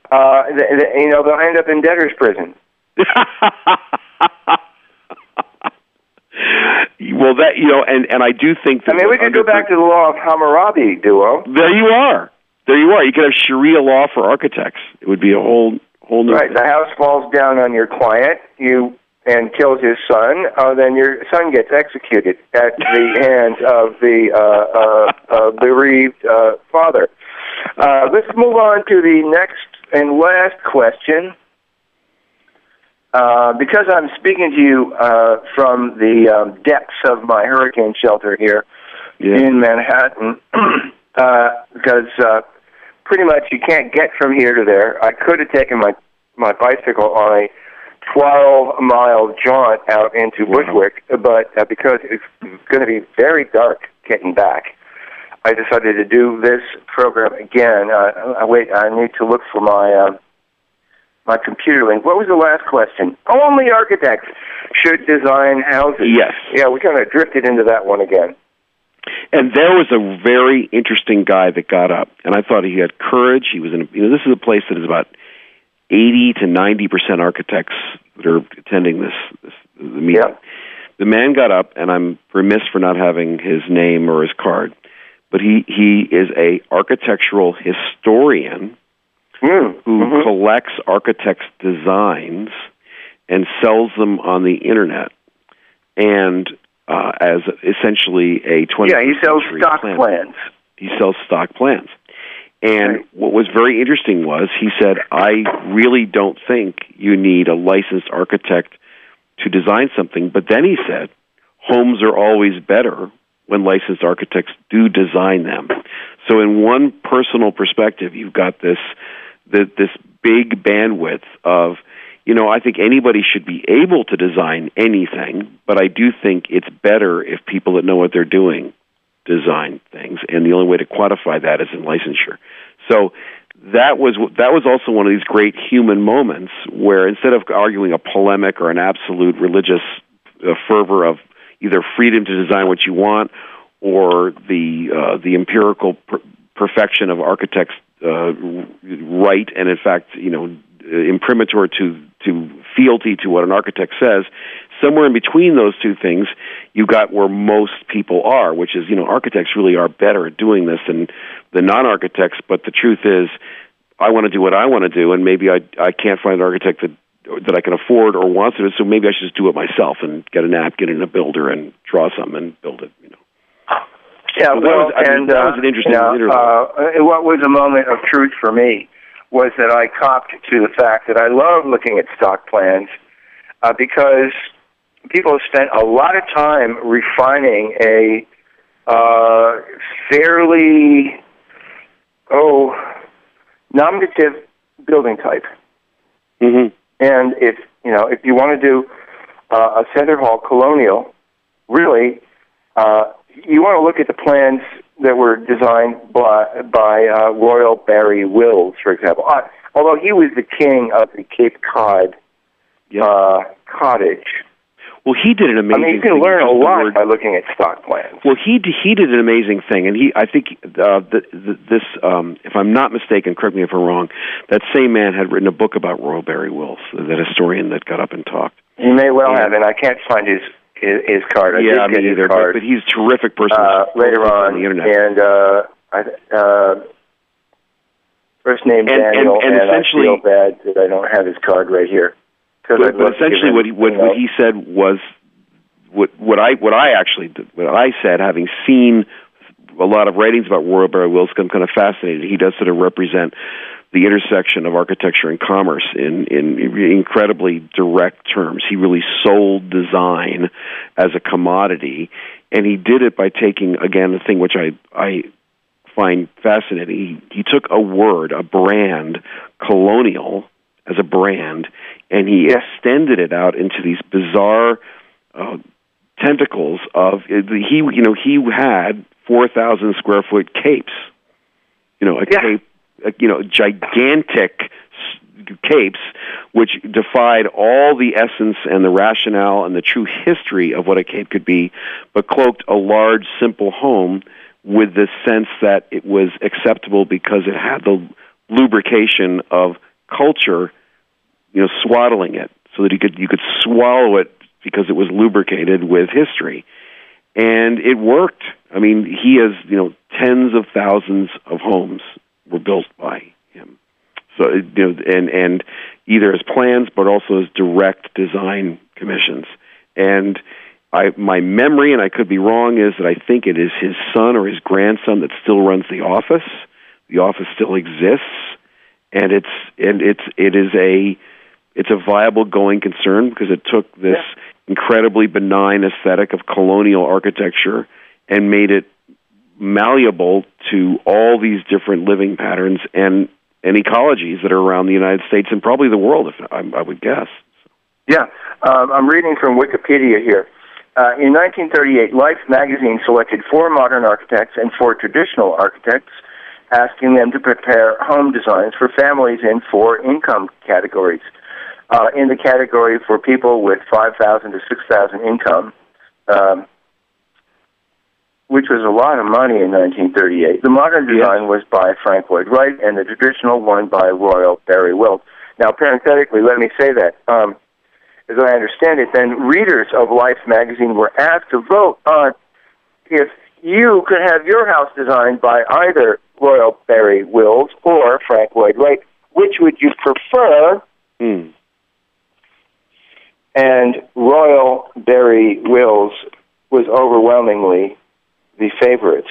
Speaker 2: they'll end up in debtor's prison.
Speaker 3: Well, and I do think that...
Speaker 2: I mean, we could go back to the law of Hammurabi, Duo.
Speaker 3: There you are. You could have Sharia law for architects. It would be a whole new...
Speaker 2: Right, the house falls down on your client and kills his son, then your son gets executed at the hands of the bereaved father. Let's move on to the next and last question. Because I'm speaking to you from the depths of my hurricane shelter here in Manhattan, because pretty much you can't get from here to there. I could have taken my bicycle on a 12-mile jaunt out into Bushwick, but because it's going to be very dark getting back, I decided to do this program again. I need to look for my computer link. What was the last question? Only architects should design houses.
Speaker 3: Yes.
Speaker 2: Yeah, we kind of drifted into that one again.
Speaker 3: And there was a very interesting guy that got up, and I thought he had courage. He was this is a place that is about 80 to 90% architects that are attending the meeting.
Speaker 2: Yeah.
Speaker 3: The man got up, and I'm remiss for not having his name or his card, but he is a architectural historian who collects architects' designs and sells them on the internet, and as essentially a 20th
Speaker 2: he sells
Speaker 3: century
Speaker 2: stock
Speaker 3: plan.
Speaker 2: plans.
Speaker 3: He sells stock plans. And what was very interesting was he said, I really don't think you need a licensed architect to design something. But then he said, homes are always better when licensed architects do design them. So in one personal perspective, you've got this big bandwidth of, I think anybody should be able to design anything, but I do think it's better if people that know what they're doing design things, and the only way to quantify that is in licensure. So that was also one of these great human moments where instead of arguing a polemic or an absolute religious fervor of either freedom to design what you want or the empirical perfection of architects' right and in fact imprimatur to fealty to what an architect says, somewhere in between those two things, you got where most people are, which is, architects really are better at doing this than the non-architects, but the truth is, I want to do what I want to do, and maybe I can't find an architect that I can afford or wants to, so maybe I should just do it myself and get a napkin and a builder and draw something and build it,
Speaker 2: Yeah,
Speaker 3: so that was an interesting interview.
Speaker 2: What was a moment of truth for me was that I copped to the fact that I love looking at stock plans because people have spent a lot of time refining a fairly nominative building type.
Speaker 3: Mm-hmm.
Speaker 2: And if you want to do a center hall colonial, really, you want to look at the plans that were designed by Royal Barry Wills, for example. Although he was the king of the Cape Cod cottage.
Speaker 3: Well, he did an amazing thing.
Speaker 2: You can learn a lot by looking at stock plans.
Speaker 3: Well, he did an amazing thing, and I think this, if I'm not mistaken, correct me if I'm wrong, that same man had written a book about Royal Barry Wills, that historian that got up and talked.
Speaker 2: He may well have, and I can't find his card. I
Speaker 3: yeah, me either. But he's a terrific person.
Speaker 2: Later on
Speaker 3: the internet.
Speaker 2: And first name Daniel, and I feel bad that I don't have his card right here.
Speaker 3: But essentially, what he said was what I said, having seen a lot of writings about Royal Barry Wills, I'm kind of fascinated. He does sort of represent the intersection of architecture and commerce in incredibly direct terms. He really sold design as a commodity, and he did it by taking, again, the thing which I find fascinating. He took a word, a brand, colonial, as a brand, and he extended it out into these bizarre tentacles of he had 4,000 square foot capes, cape, gigantic capes, which defied all the essence and the rationale and the true history of what a cape could be, but cloaked a large, simple home with the sense that it was acceptable because it had the lubrication of culture, swaddling it, so that you could swallow it because it was lubricated with history. And it worked. I mean, he has, tens of thousands of homes were built by him. So, and either as plans, but also as direct design commissions. And my memory, and I could be wrong, is that I think it is his son or his grandson that still runs the office. The office still exists, and it's a viable going concern because it took this incredibly benign aesthetic of colonial architecture and made it malleable to all these different living patterns and ecologies that are around the United States and probably the world, I would guess.
Speaker 2: Yeah, I'm reading from Wikipedia here. In 1938, Life magazine selected 4 modern architects and 4 traditional architects, asking them to prepare home designs for families in 4 income categories. In the category for people with $5,000 to $6,000 income, which was a lot of money in 1938. The modern design was by Frank Lloyd Wright, and the traditional one by Royal Barry Wills. Now, parenthetically, let me say that, as I understand it, then readers of Life magazine were asked to vote on if you could have your house designed by either Royal Barry Wills or Frank Lloyd Wright. Which would you prefer? And Royal Barry Wills was overwhelmingly the favorite,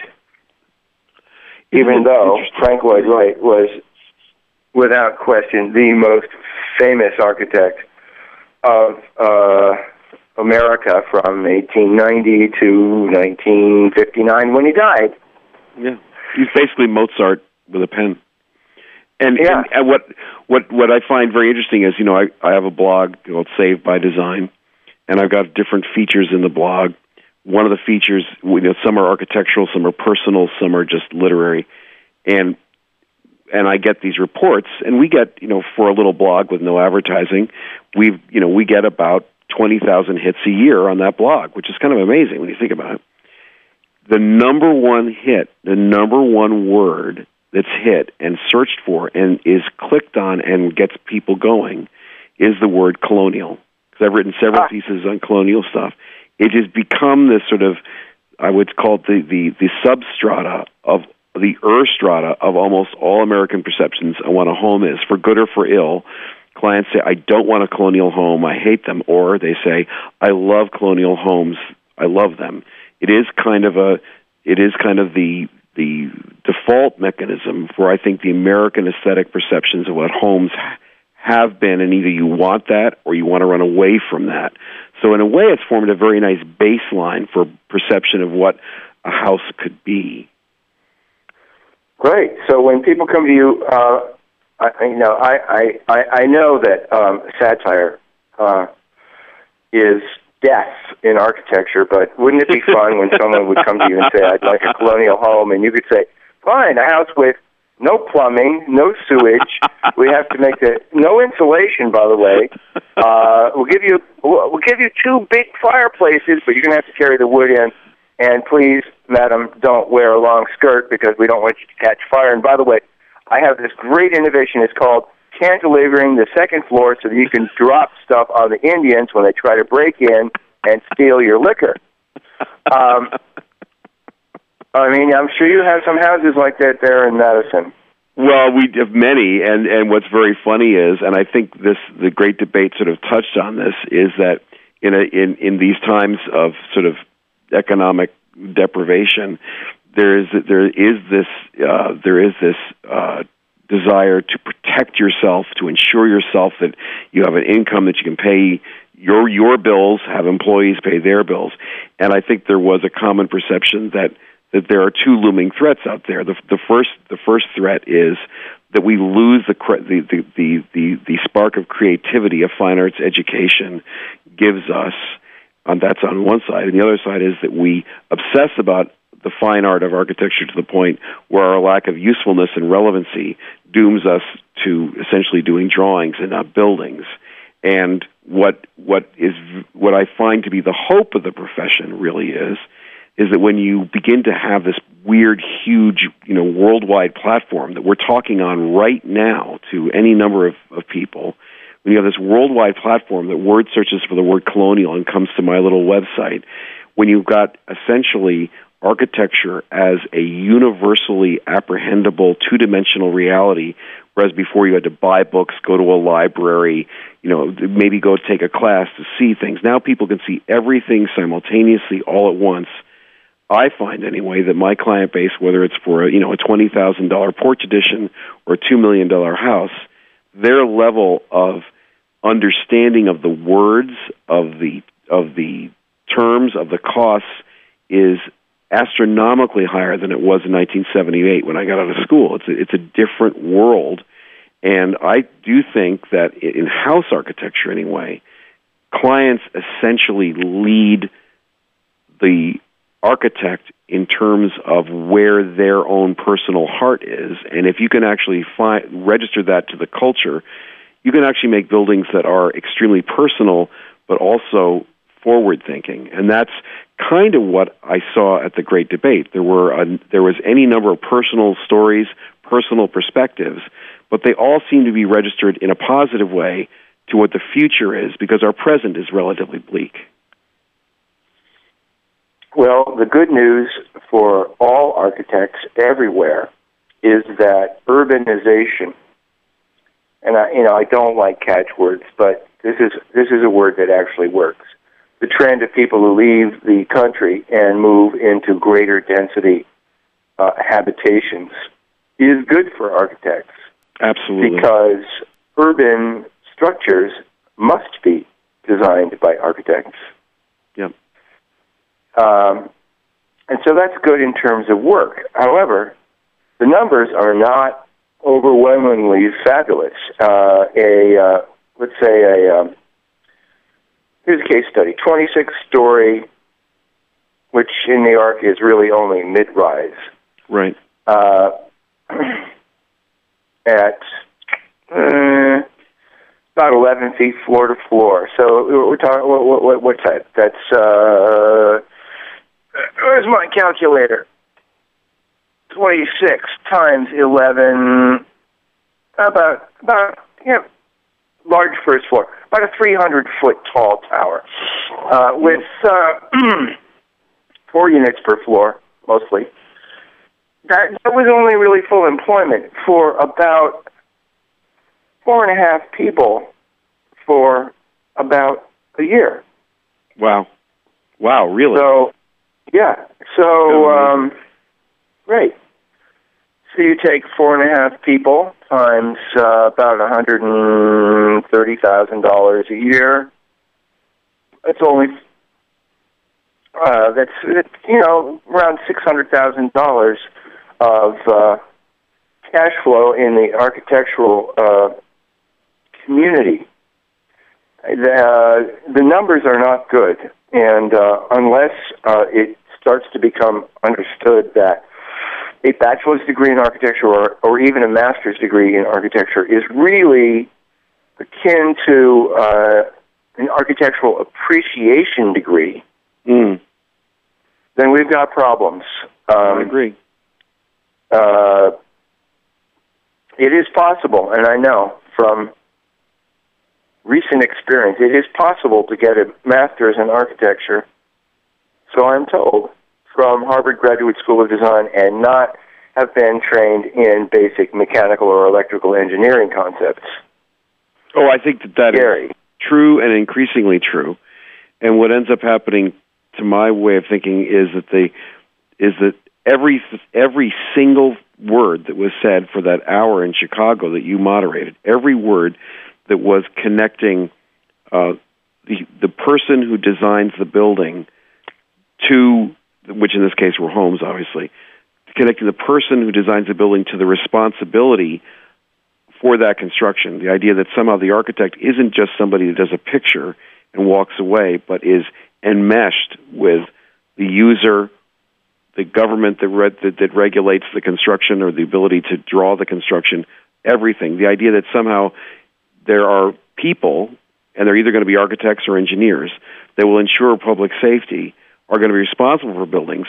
Speaker 2: even though Frank Lloyd Wright was, without question, the most famous architect of America from 1890 to 1959 when he died.
Speaker 3: Yeah, he's basically Mozart with a pen. And what I find very interesting is, I have a blog called Saved by Design, and I've got different features in the blog. One of the features, some are architectural, some are personal, some are just literary, and I get these reports, and we get, for a little blog with no advertising, we get about 20,000 hits a year on that blog, which is kind of amazing when you think about it. The number one hit, the number one word that's hit and searched for and is clicked on and gets people going is the word colonial. Because I've written several pieces on colonial stuff. It has become this sort of, I would call it the substrata of the strata of almost all American perceptions of what a home is, for good or for ill. Clients say, I don't want a colonial home, I hate them, or they say, I love colonial homes, I love them. It is kind of the default mechanism for, I think, the American aesthetic perceptions of what homes have been, and either you want that or you want to run away from that. So in a way, it's formed a very nice baseline for perception of what a house could be.
Speaker 2: Great. So when people come to you, I know that satire is death in architecture, but wouldn't it be fun when someone would come to you and say, I'd like a colonial home, and you could say, fine, a house with no plumbing, no sewage. We have to make no insulation, by the way. We'll give you 2 big fireplaces, but you're going to have to carry the wood in. And please, madam, don't wear a long skirt because we don't want you to catch fire. And by the way, I have this great innovation. It's called cantilevering the second floor so that you can drop stuff on the Indians when they try to break in and steal your liquor. I'm sure you have some houses like that there in Madison.
Speaker 3: Well, we have many, and what's very funny is, and I think the great debate sort of touched on this, is that in these times of sort of economic deprivation, there is this desire to protect yourself, to ensure yourself that you have an income that you can pay your bills, have employees pay their bills, and I think there was a common perception that there are 2 looming threats out there. The first threat is that we lose the spark of creativity a fine arts education gives us. That's on one side, and the other side is that we obsess about the fine art of architecture to the point where our lack of usefulness and relevancy dooms us to essentially doing drawings and not buildings. And what I find to be the hope of the profession really is that when you begin to have this weird, huge, worldwide platform that we're talking on right now to any number of people, when you have this worldwide platform that word searches for the word colonial and comes to my little website, when you've got essentially architecture as a universally apprehendable two-dimensional reality, whereas before you had to buy books, go to a library, maybe go take a class to see things. Now people can see everything simultaneously all at once. I find, anyway, that my client base, whether it's for a $20,000 porch edition or a $2 million house, their level of understanding of the words, of the terms, of the costs is astronomically higher than it was in 1978 when I got out of school. It's a different world, and I do think that in house architecture, anyway, clients essentially lead the architect in terms of where their own personal heart is, and if you can actually register that to the culture, you can actually make buildings that are extremely personal, but also forward-thinking. And that's kind of what I saw at the Great Debate. There was any number of personal stories, personal perspectives, but they all seem to be registered in a positive way to what the future is, because our present is relatively bleak.
Speaker 2: Well, the good news for all architects everywhere is that urbanization, and I don't like catchwords, but this is a word that actually works. The trend of people who leave the country and move into greater density habitations is good for architects.
Speaker 3: Absolutely.
Speaker 2: Because urban structures must be designed by architects.
Speaker 3: Yep.
Speaker 2: And so that's good in terms of work. However, the numbers are not overwhelmingly fabulous. Let's say here's a case study, 26-story, which in New York is really only mid-rise.
Speaker 3: Right.
Speaker 2: At about 11 feet floor to floor. So we're talking, what's that? That's, where's my calculator? 26 times 11, about large first floor, about a 300-foot tall tower, with 4 units per floor, mostly. That was only really full employment for about 4.5 people for about a year.
Speaker 3: Wow, really?
Speaker 2: So, yeah. So, great. So you take 4.5 people times about $130,000 a year. That's only that's around $600,000 of cash flow in the architectural community. The numbers are not good, and unless it starts to become understood that a bachelor's degree in architecture or even a master's degree in architecture is really akin to an architectural appreciation degree, then we've got problems.
Speaker 3: I agree.
Speaker 2: It is possible, and I know from recent experience, it is possible to get a master's in architecture, so I'm told, from Harvard Graduate School of Design and not have been trained in basic mechanical or electrical engineering concepts.
Speaker 3: Oh, I think that is true and increasingly true. And what ends up happening, to my way of thinking, is that every single word that was said for that hour in Chicago that you moderated, every word that was connecting the person who designs the building to, which in this case were homes, obviously, connecting the person who designs the building to the responsibility for that construction. The idea that somehow the architect isn't just somebody that does a picture and walks away, but is enmeshed with the user, the government that regulates the construction or the ability to draw the construction, everything. The idea that somehow there are people, and they're either going to be architects or engineers, that will ensure public safety, are going to be responsible for buildings,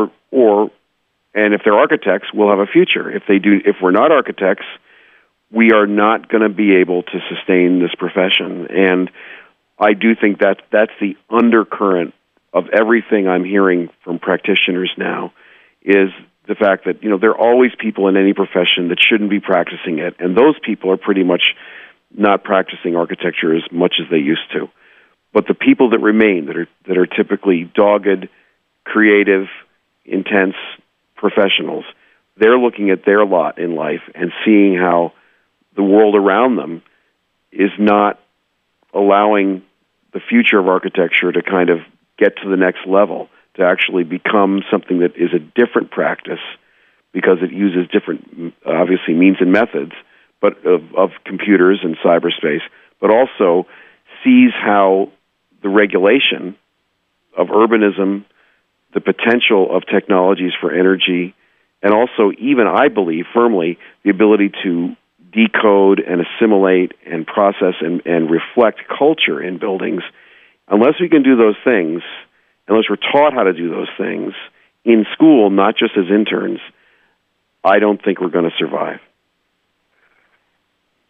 Speaker 3: and if they're architects, will have a future. If we're not architects, we are not going to be able to sustain this profession. And I do think that's the undercurrent of everything I'm hearing from practitioners now, is the fact that there are always people in any profession that shouldn't be practicing it, and those people are pretty much not practicing architecture as much as they used to. But the people that remain, that are typically dogged, creative, intense professionals, they're looking at their lot in life and seeing how the world around them is not allowing the future of architecture to kind of get to the next level, to actually become something that is a different practice because it uses different, obviously, means and methods, but of computers and cyberspace, but also sees how the regulation of urbanism, the potential of technologies for energy, and also even, I believe firmly, the ability to decode and assimilate and process and reflect culture in buildings. Unless we can do those things, unless we're taught how to do those things in school, not just as interns, I don't think we're going to survive.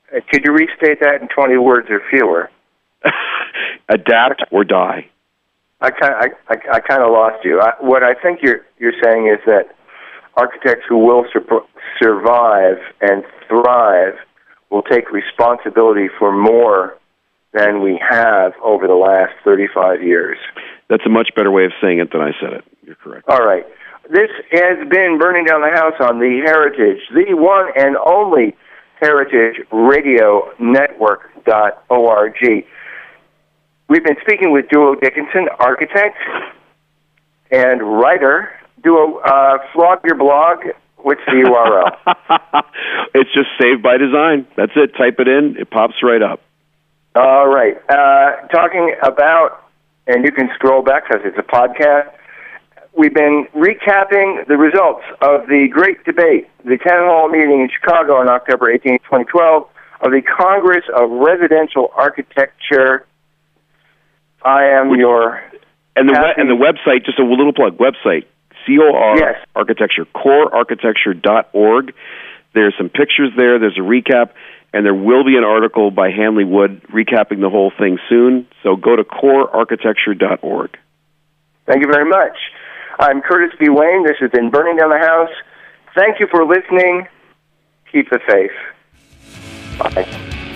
Speaker 2: Could you restate that in 20 words or fewer?
Speaker 3: Adapt or die.
Speaker 2: I kind of lost you. What I think you're saying is that architects who will survive and thrive will take responsibility for more than we have over the last 35 years.
Speaker 3: That's a much better way of saying it than I said it. You're correct.
Speaker 2: All right. This has been Burning Down the House on the Heritage, the one and only heritageradionetwork.org. We've been speaking with Duo Dickinson, architect and writer. Duo, flog your blog. What's the URL?
Speaker 3: It's just Saved by Design. That's it. Type it in. It pops right up.
Speaker 2: All right. Talking about, and you can scroll back because it's a podcast, we've been recapping the results of the great debate, the town hall meeting in Chicago on October 18, 2012, of the Congress of Residential Architecture. I am your...
Speaker 3: And the website, just a little plug, website, COR
Speaker 2: yes.
Speaker 3: Architecture, corearchitecture.org. There's some pictures there. There's a recap. And there will be an article by Hanley Wood recapping the whole thing soon. So go to corearchitecture.org.
Speaker 2: Thank you very much. I'm Curtis B. Wayne. This has been Burning Down the House. Thank you for listening. Keep the faith. Bye.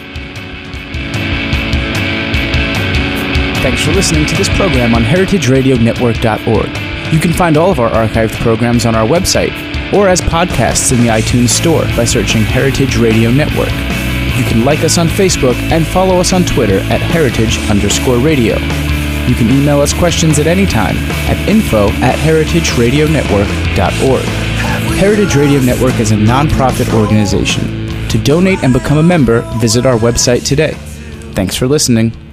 Speaker 1: Thanks for listening to this program on heritageradionetwork.org. You can find all of our archived programs on our website or as podcasts in the iTunes Store by searching Heritage Radio Network. You can like us on Facebook and follow us on Twitter at heritage_radio. You can email us questions at any time at info@heritageradionetwork.org. Heritage Radio Network is a non-profit organization. To donate and become a member, visit our website today. Thanks for listening.